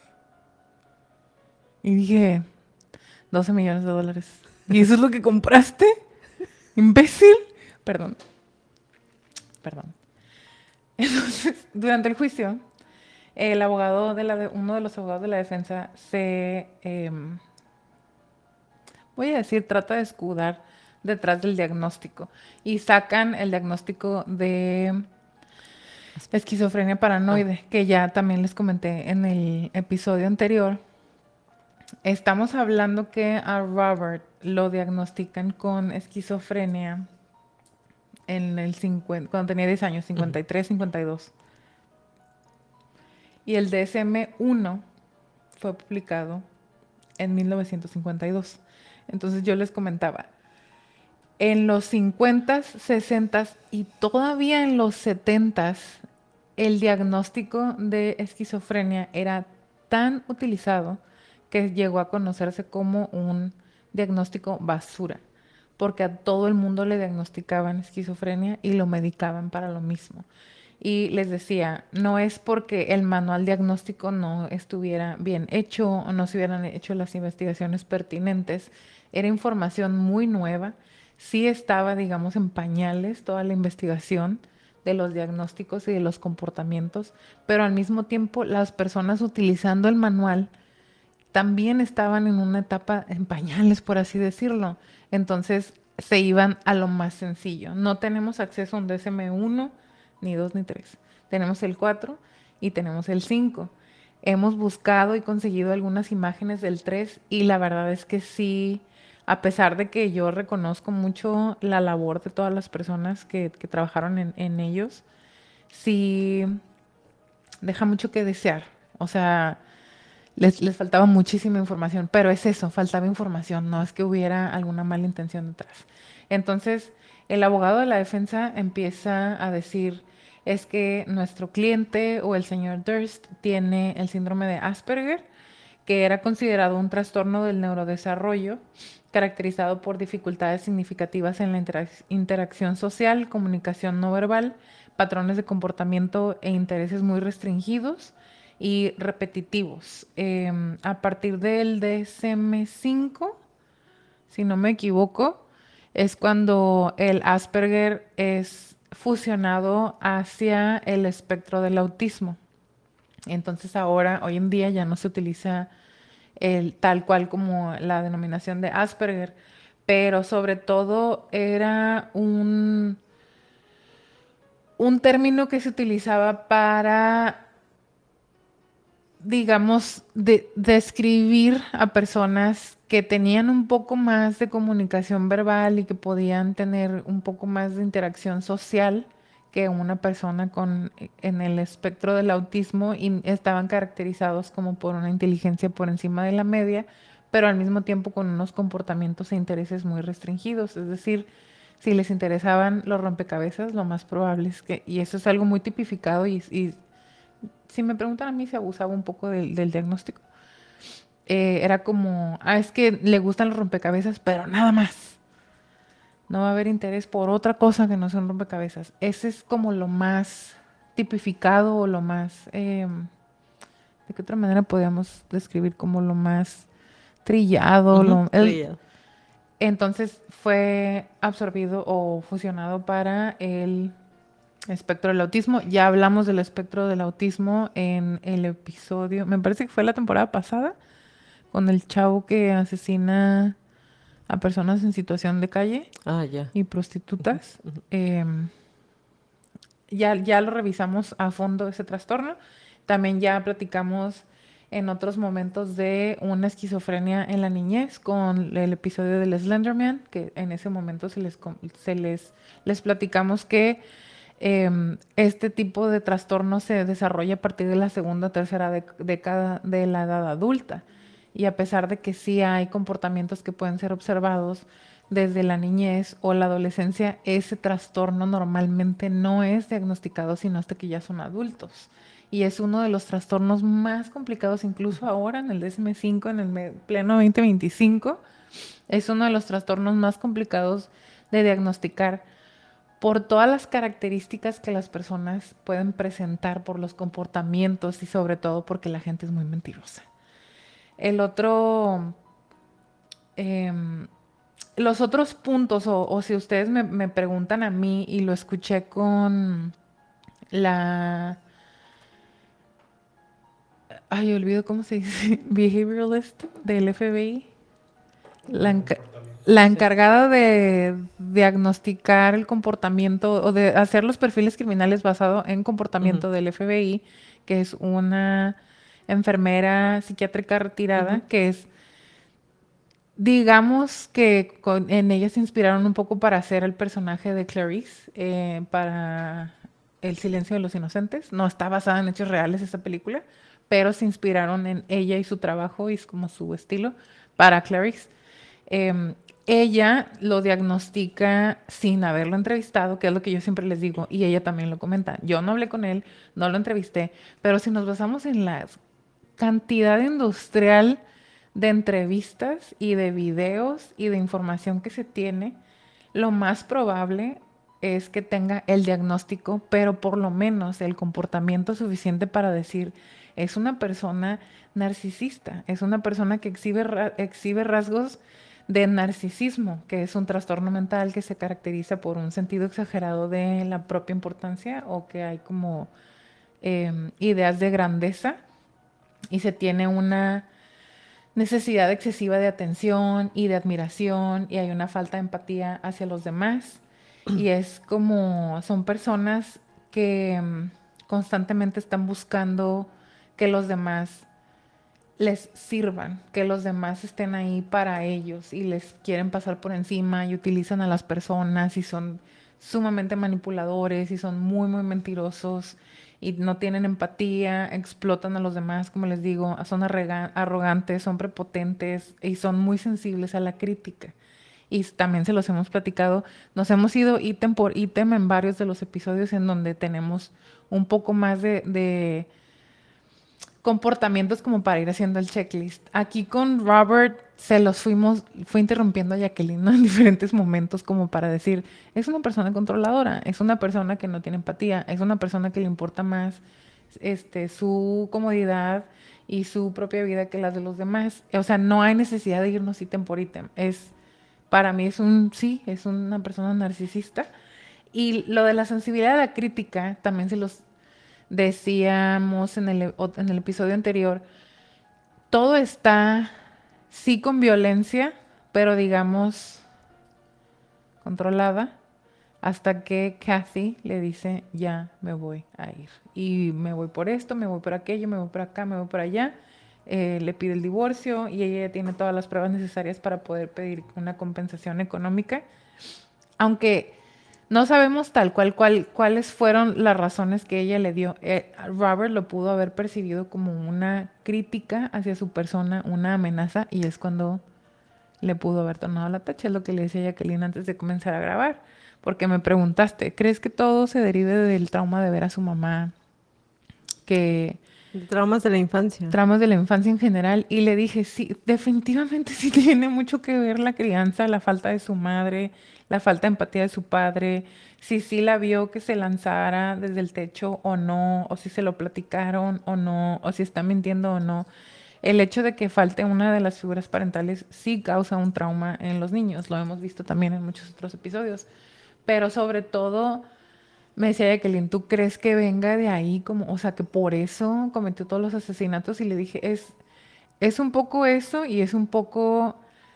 Y dije, doce millones de dólares. ¿Y eso es lo que compraste? ¿Imbécil? Perdón. Perdón. Entonces, durante el juicio, el abogado de la de, uno de los abogados de la defensa se, eh, voy a decir, trata de escudar detrás del diagnóstico y sacan el diagnóstico de esquizofrenia paranoide, que ya también les comenté en el episodio anterior. Estamos hablando que a Robert lo diagnostican con esquizofrenia en el cincuenta, cuando tenía diez años, cincuenta y tres, cincuenta y dos. Y el D S M uno fue publicado en mil novecientos cincuenta y dos. Entonces yo les comentaba, en los cincuentas, sesentas y todavía en los setentas, el diagnóstico de esquizofrenia era tan utilizado que llegó a conocerse como un diagnóstico basura, porque a todo el mundo le diagnosticaban esquizofrenia y lo medicaban para lo mismo. Y les decía, no es porque el manual diagnóstico no estuviera bien hecho o no se hubieran hecho las investigaciones pertinentes, era información muy nueva. Sí estaba, digamos, en pañales toda la investigación de los diagnósticos y de los comportamientos, pero al mismo tiempo las personas utilizando el manual también estaban en una etapa en pañales, por así decirlo. Entonces se iban a lo más sencillo. No tenemos acceso a un D S M uno, ni dos, ni tres. Tenemos el cuatro y tenemos el cinco. Hemos buscado y conseguido algunas imágenes del tres y la verdad es que sí, a pesar de que yo reconozco mucho la labor de todas las personas que, que trabajaron en, en ellos, sí deja mucho que desear. O sea, les, les faltaba muchísima información, pero es eso, faltaba información, no es que hubiera alguna mala intención detrás. Entonces, el abogado de la defensa empieza a decir, es que nuestro cliente o el señor Durst tiene el síndrome de Asperger, que era considerado un trastorno del neurodesarrollo, caracterizado por dificultades significativas en la interac interacción social, comunicación no verbal, patrones de comportamiento e intereses muy restringidos y repetitivos. Eh, a partir del D S M cinco, si no me equivoco, es cuando el Asperger es fusionado hacia el espectro del autismo. Entonces ahora, hoy en día, ya no se utiliza el, tal cual como la denominación de Asperger, pero sobre todo era un, un término que se utilizaba para, digamos, de, describir a personas que tenían un poco más de comunicación verbal y que podían tener un poco más de interacción social que una persona con, en el espectro del autismo y estaban caracterizados como por una inteligencia por encima de la media, pero al mismo tiempo con unos comportamientos e intereses muy restringidos. Es decir, si les interesaban los rompecabezas, lo más probable es que, y eso es algo muy tipificado y, y si me preguntan a mí, se abusaba un poco del, del diagnóstico. Eh, era como, ah, es que le gustan los rompecabezas, pero nada más. No va a haber interés por otra cosa que no sea un rompecabezas. Ese es como lo más tipificado o lo más, eh, ¿de qué otra manera podríamos describir como lo más trillado? Ujú, Lo, el, trillado. entonces fue absorbido o fusionado para el espectro del autismo. Ya hablamos del espectro del autismo en el episodio, me parece que fue la temporada pasada, con el chavo que asesina a personas en situación de calle Ah, ya. y Ujú, prostitutas. ujú. Eh, ya, ya lo revisamos a fondo ese trastorno. También ya platicamos en otros momentos de una esquizofrenia en la niñez con el episodio del Slenderman, que en ese momento se les, com- se les, les platicamos que eh, este tipo de trastorno se desarrolla a partir de la segunda o tercera dec- década de la edad adulta. Y a pesar de que sí hay comportamientos que pueden ser observados desde la niñez o la adolescencia, ese trastorno normalmente no es diagnosticado sino hasta que ya son adultos. Y es uno de los trastornos más complicados, incluso ahora en el D S M cinco, en el me- pleno veinte veinticinco, es uno de los trastornos más complicados de diagnosticar por todas las características que las personas pueden presentar, por los comportamientos y sobre todo porque la gente es muy mentirosa. El otro, em, los otros puntos, o, o si ustedes me, me preguntan a mí, y lo escuché con la, ay, olvido cómo se dice, behavioralist del F B I, la, De enca- comportamiento la social. encargada de diagnosticar el comportamiento o de hacer los perfiles criminales basado en Ujú, comportamiento del F B I, que es una enfermera psiquiátrica retirada, ujú. que es, digamos que con- en ella se inspiraron un poco para hacer el personaje de Clarice, eh, para El silencio de los inocentes. No está basada en hechos reales esta película, pero se inspiraron en ella y su trabajo y es como su estilo para Clarice. Em, ella lo diagnostica sin haberlo entrevistado, que es lo que yo siempre les digo, y ella también lo comenta. Yo no hablé con él, no lo entrevisté, pero si nos basamos en la cantidad industrial de entrevistas y de videos y de información que se tiene, lo más probable es que tenga el diagnóstico, pero por lo menos el comportamiento suficiente para decir, es una persona narcisista, es una persona que exhibe, ra- exhibe rasgos de narcisismo, que es un trastorno mental que se caracteriza por un sentido exagerado de la propia importancia o que hay como eh, ideas de grandeza y se tiene una necesidad excesiva de atención y de admiración y hay una falta de empatía hacia los demás y es como son personas que mm, constantemente están buscando que los demás les sirvan, que los demás estén ahí para ellos y les quieren pasar por encima y utilizan a las personas y son sumamente manipuladores y son muy, muy mentirosos y no tienen empatía, explotan a los demás, como les digo, son arrega- arrogantes, son prepotentes y son muy sensibles a la crítica. Y también se los hemos platicado, nos hemos ido ítem por ítem en varios de los episodios en donde tenemos un poco más de, de comportamientos como para ir haciendo el checklist. Aquí con Robert se los fuimos, fue interrumpiendo a Jacqueline, ¿no? En diferentes momentos como para decir, es una persona controladora, es una persona que no tiene empatía, es una persona que le importa más este, su comodidad y su propia vida que las de los demás. O sea, no hay necesidad de irnos ítem por ítem. Es, para mí es un, sí, es una persona narcisista. Y lo de la sensibilidad a la crítica, también se los decíamos en el, en el episodio anterior, todo está, sí, con violencia, pero digamos, controlada, hasta que Kathy le dice, ya me voy a ir. Y me voy por esto, me voy por aquello, me voy por acá, me voy por allá. Eh, le pide el divorcio y ella ya tiene todas las pruebas necesarias para poder pedir una compensación económica. Aunque no sabemos tal cual, cual cuáles fueron las razones que ella le dio. Eh, Robert lo pudo haber percibido como una crítica hacia su persona, una amenaza, y es cuando le pudo haber tornado la tacha. Es lo que le decía a Jacqueline antes de comenzar a grabar. Porque me preguntaste, ¿crees que todo se derive del trauma de ver a su mamá? Que De traumas de la infancia. traumas de la infancia en general. Y le dije, sí, definitivamente sí tiene mucho que ver la crianza, la falta de su madre, la falta de empatía de su padre, si sí la vio que se lanzara desde el techo o no, o si se lo platicaron o no, o si está mintiendo o no. El hecho de que falte una de las figuras parentales sí causa un trauma en los niños, lo hemos visto también en muchos otros episodios, pero sobre todo me decía Jacqueline, ¿tú crees que venga de ahí como, o sea, que por eso cometió todos los asesinatos? Y le dije, es, es un poco eso y es un poco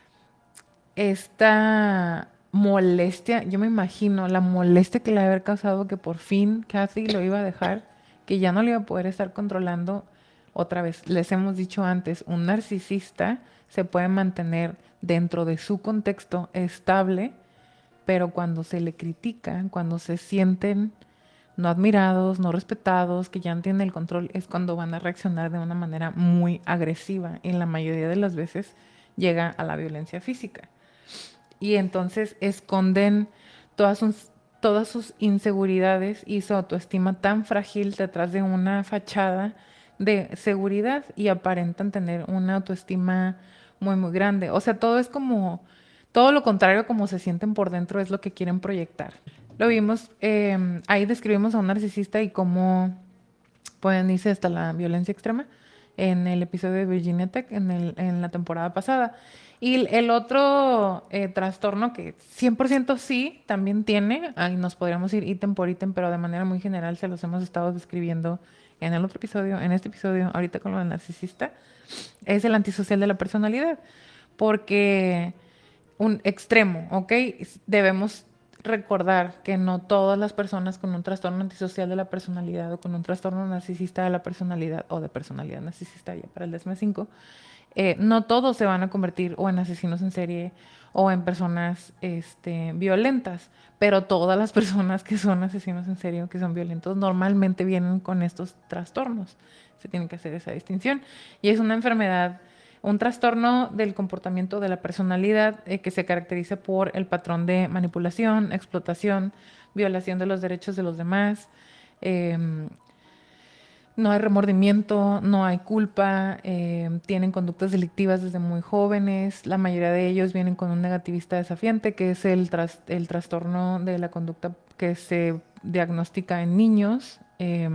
esta molestia, yo me imagino la molestia que le ha haber causado que por fin Kathy lo iba a dejar, que ya no le iba a poder estar controlando. Otra vez, les hemos dicho antes, un narcisista se puede mantener dentro de su contexto estable, pero cuando se le critica, cuando se sienten no admirados, no respetados, que ya no tienen el control, es cuando van a reaccionar de una manera muy agresiva y en la mayoría de las veces llega a la violencia física. Y entonces esconden todas sus, todas sus inseguridades y su autoestima tan frágil detrás de una fachada de seguridad y aparentan tener una autoestima muy, muy grande. O sea, todo es como, todo lo contrario a como se sienten por dentro es lo que quieren proyectar. Lo vimos, eh, ahí describimos a un narcisista y cómo pueden irse hasta la violencia extrema en el episodio de Virginia Tech en, el, en la temporada pasada. Y el otro eh, trastorno que cien por ciento sí también tiene, ahí nos podríamos ir ítem por ítem, pero de manera muy general se los hemos estado describiendo en el otro episodio, en este episodio, ahorita con lo del narcisista, es el antisocial de la personalidad. Porque un extremo, ¿ok? Debemos recordar que no todas las personas con un trastorno antisocial de la personalidad o con un trastorno narcisista de la personalidad o de personalidad narcisista ya para el D S M cinco, eh, no todos se van a convertir o en asesinos en serie o en personas este, violentas, pero todas las personas que son asesinos en serie o que son violentos normalmente vienen con estos trastornos. Se tiene que hacer esa distinción. Y es una enfermedad, un trastorno del comportamiento de la personalidad eh, que se caracteriza por el patrón de manipulación, explotación, violación de los derechos de los demás. Eh, no hay remordimiento, no hay culpa, eh, tienen conductas delictivas desde muy jóvenes. La mayoría de ellos vienen con un negativista desafiante, que es el, tras, el trastorno de la conducta que se diagnostica en niños. Eh,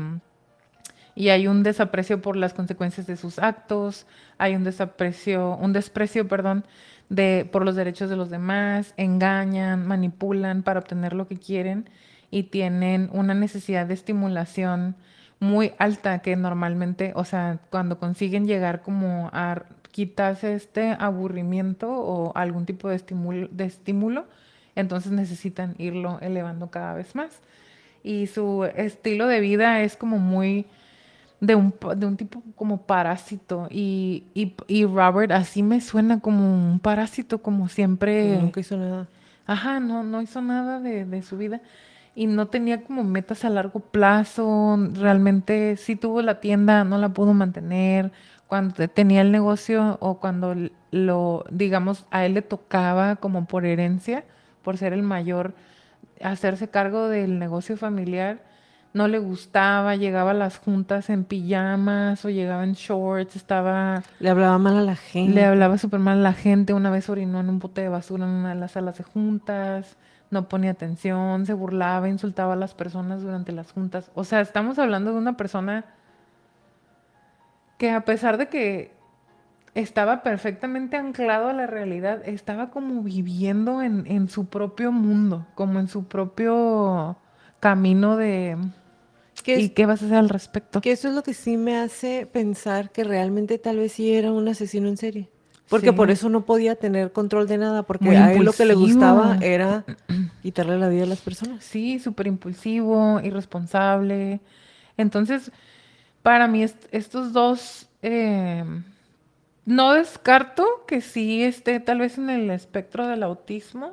y hay un desaprecio por las consecuencias de sus actos, hay un desaprecio, un desprecio, perdón, de, por los derechos de los demás, engañan, manipulan para obtener lo que quieren y tienen una necesidad de estimulación muy alta que normalmente, o sea, cuando consiguen llegar como a quitarse este aburrimiento o algún tipo de estímulo, de estímulo, entonces necesitan irlo elevando cada vez más. Y su estilo de vida es como muy de un, pa- de un tipo como parásito. Y, y, y Robert así me suena como un parásito, como Pues siempre. nunca hizo nada. Ajá, no, no hizo nada de, de su vida y no tenía como metas a largo plazo. Realmente sí tuvo la tienda, no la pudo mantener. Cuando te- tenía el negocio o cuando l- lo, digamos, a él le tocaba como por herencia, por ser el mayor, hacerse cargo del negocio familiar, no le gustaba, llegaba a las juntas en pijamas o llegaba en shorts, estaba Le hablaba mal a la le gente. hablaba súper mal a la gente, una vez orinó en un bote de basura en una de las salas de juntas, no ponía atención, se burlaba, insultaba a las personas durante las juntas. O sea, estamos hablando de una persona que a pesar de que estaba perfectamente anclado a la realidad, estaba como viviendo en, en su propio mundo, como en su propio camino de Que, ¿y es, qué vas a hacer al respecto? que eso es lo que sí me hace pensar que realmente tal vez sí era un asesino en serie. Porque por Sí, eso no podía tener control de nada, porque muy a él lo que le gustaba impulsivo. era quitarle la vida a las personas. Sí, súper impulsivo, irresponsable. Entonces, para mí est- estos dos, eh, no descarto que sí esté tal vez en el espectro del autismo,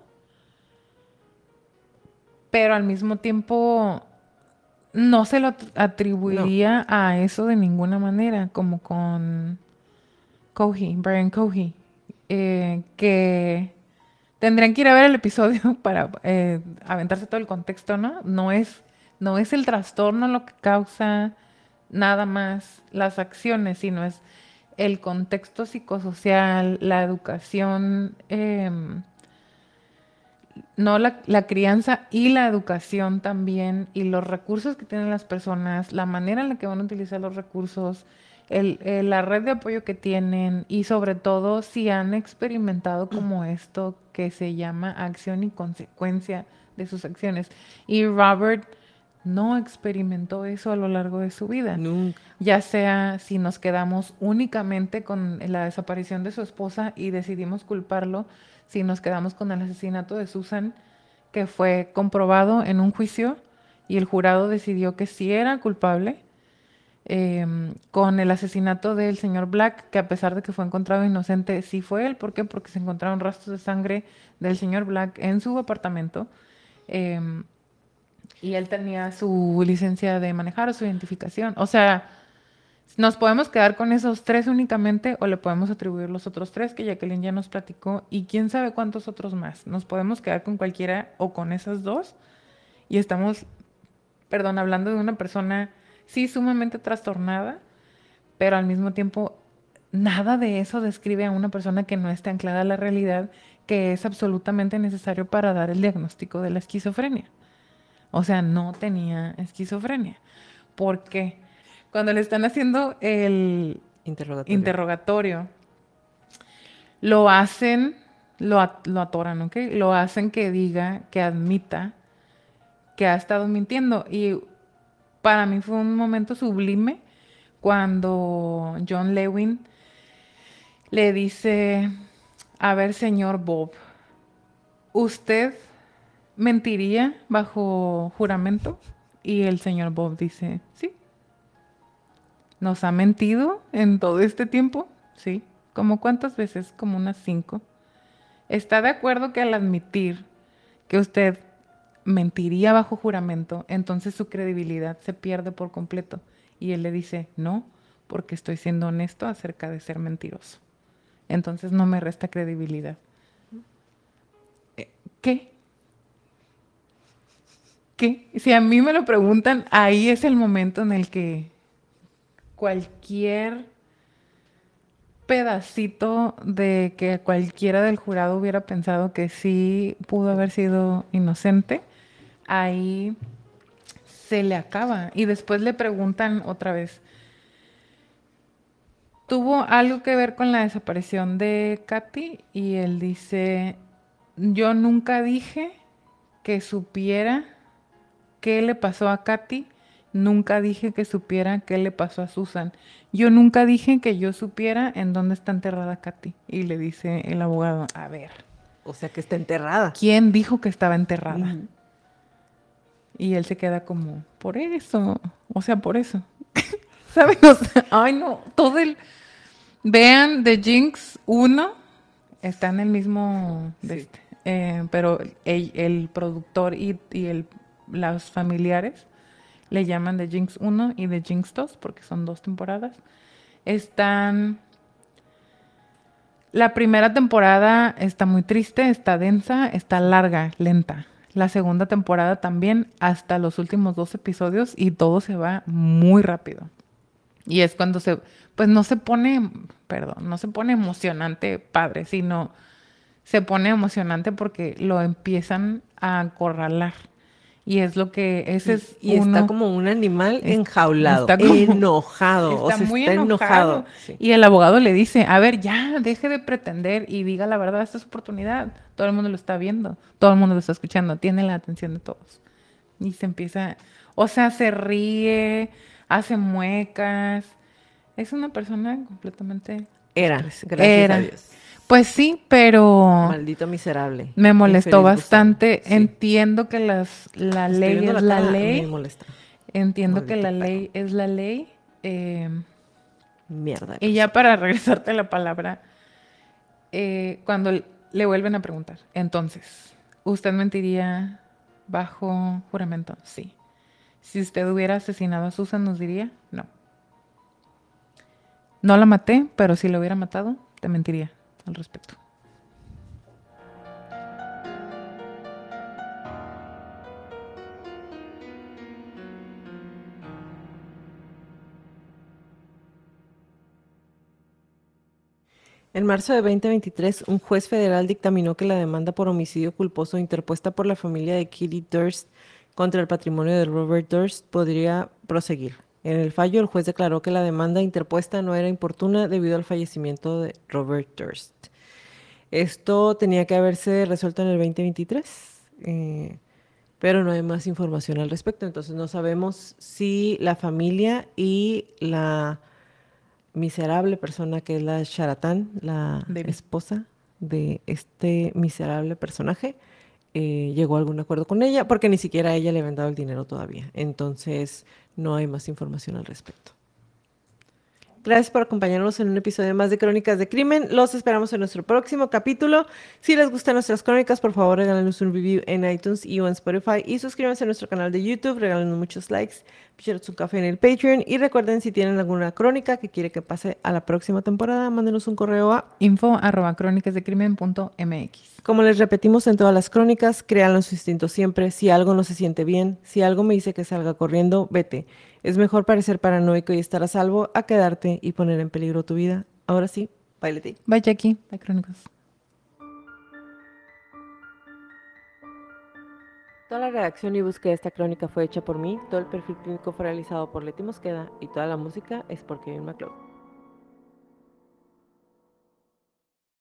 pero al mismo tiempo no se lo at- No, atribuiría a eso de ninguna manera, como con Cohy, Brian Cohy, eh, que tendrían que ir a ver el episodio para eh, aventarse todo el contexto, ¿no? No es, no es el trastorno lo que causa nada más las acciones, sino es el contexto psicosocial, la educación, em, no la, la crianza y la educación también, y los recursos que tienen las personas, la manera en la que van a utilizar los recursos, el, eh, la red de apoyo que tienen y sobre todo si han experimentado como esto que se llama acción y consecuencia de sus acciones. Y Robert no experimentó eso a lo largo de su vida, nunca. ya sea si nos quedamos únicamente con la desaparición de su esposa y decidimos culparlo, si nos quedamos con el asesinato de Susan, que fue comprobado en un juicio y el jurado decidió que sí era culpable, em, con el asesinato del señor Black, que a pesar de que fue encontrado inocente, sí fue él. ¿Por qué? Porque se encontraron rastros de sangre del señor Black en su apartamento. em, y él tenía su licencia de manejar o su identificación. O sea, nos podemos quedar con esos tres únicamente o le podemos atribuir los otros tres que Jacqueline ya nos platicó y quién sabe cuántos otros más. Nos podemos quedar con cualquiera o con esas dos y estamos, perdón, hablando de una persona sí sumamente trastornada, pero al mismo tiempo nada de eso describe a una persona que no esté anclada a la realidad, que es absolutamente necesario para dar el diagnóstico de la esquizofrenia. O sea, no tenía esquizofrenia. ¿Por qué? Cuando le están haciendo el Interrogatorio. interrogatorio, lo hacen, lo, at- lo atoran, ¿ok? Lo hacen que diga, que admita que ha estado mintiendo. Y para mí fue un momento sublime cuando John Lewin le dice, a ver, señor Bob, ¿usted mentiría bajo juramento? Y el señor Bob dice, sí. ¿Nos ha mentido en todo este tiempo? Sí. ¿Cómo cuántas veces? Como unas cinco. ¿Está de acuerdo que al admitir que usted mentiría bajo juramento, entonces su credibilidad se pierde por completo? Y él le dice, no, porque estoy siendo honesto acerca de ser mentiroso. Entonces no me resta credibilidad. ¿Qué? ¿Qué? Si a mí me lo preguntan, ahí es el momento en el que cualquier pedacito de que cualquiera del jurado hubiera pensado que sí pudo haber sido inocente, ahí se le acaba. Y después le preguntan otra vez, tuvo algo que ver con la desaparición de Katy y él dice, yo nunca dije que supiera qué le pasó a Katy, nunca dije que supiera qué le pasó a Susan. Yo nunca dije que yo supiera en dónde está enterrada Katy. Y le dice el abogado, a ver, O sea que está enterrada. ¿quién dijo que estaba enterrada? Ujú. Y él se queda como, por eso, o sea, por eso. ¿Saben? O sea, ay no, todo el... Vean The Jinx uno, está en el mismo, de Sí. este, eh, pero el, el productor y, y el, los familiares le llaman The Jinx uno y The Jinx dos porque son dos temporadas. Están... La primera temporada está muy triste, está densa, está larga, lenta. La segunda temporada también, hasta los últimos dos episodios y todo se va muy rápido. Y es cuando se, pues no se pone, perdón, no se pone emocionante padre, sino se pone emocionante porque lo empiezan a acorralar. Y es lo que, ese Y, es y uno, está como un animal es- enjaulado, está como- enojado, o está sea, muy está enojado. enojado. Sí. Y el abogado le dice, a ver, ya, deje de pretender y diga la verdad, esta es su oportunidad. Todo el mundo lo está viendo, todo el mundo lo está escuchando, tiene la atención de todos. Y se empieza, o sea, se ríe, hace muecas. Es una persona completamente Era, despreciable. gracias Era. a Dios. Pues sí, pero Maldito miserable. me molestó Infeliz bastante. Gustavo. Sí. Entiendo que las, la Estoy ley viendo es la la cara, me ley. molesta. Entiendo que Maldito la perro. ley es la ley. eh, Mierda. de y ya persona. para regresarte la palabra, eh, cuando l- le vuelven a preguntar, entonces, ¿usted mentiría bajo juramento? Sí. Si usted hubiera asesinado a Susan, ¿nos diría? No. No la maté, pero si la hubiera matado, te mentiría al respecto. En marzo de veinte veintitrés, un juez federal dictaminó que la demanda por homicidio culposo interpuesta por la familia de Kitty Durst contra el patrimonio de Robert Durst podría proseguir. En el fallo, el juez declaró que la demanda interpuesta no era importuna debido al fallecimiento de Robert Durst. Esto tenía que haberse resuelto en el veinte veintitrés, eh, pero no hay más información al respecto. Entonces no sabemos si la familia y la miserable persona que es la Sharatán, la Debbie. esposa de este miserable personaje, eh, llegó a algún acuerdo con ella, porque ni siquiera a ella le habían dado el dinero todavía. Entonces no hay más información al respecto. Gracias por acompañarnos en un episodio más de Crónicas de Crimen. Los esperamos en nuestro próximo capítulo. Si les gustan nuestras crónicas, por favor, regálenos un review en iTunes y o en Spotify. Y suscríbanse a nuestro canal de YouTube. Regálenos muchos likes. Píchenos un café en el Patreon. Y recuerden, si tienen alguna crónica que quiere que pase a la próxima temporada, mándenos un correo a... Info arroba crónicasdecrimen punto mx. Como les repetimos en todas las crónicas, créanlo en su instinto siempre. Si algo no se siente bien, si algo me dice que salga corriendo, vete. Es mejor parecer paranoico y estar a salvo a quedarte y poner en peligro tu vida. Ahora sí, bailete. Bye, Jackie. Bye, Crónicas. Toda la redacción y búsqueda de esta crónica fue hecha por mí, todo el perfil clínico fue realizado por Leti Mosqueda y toda la música es por Kevin MacLeod.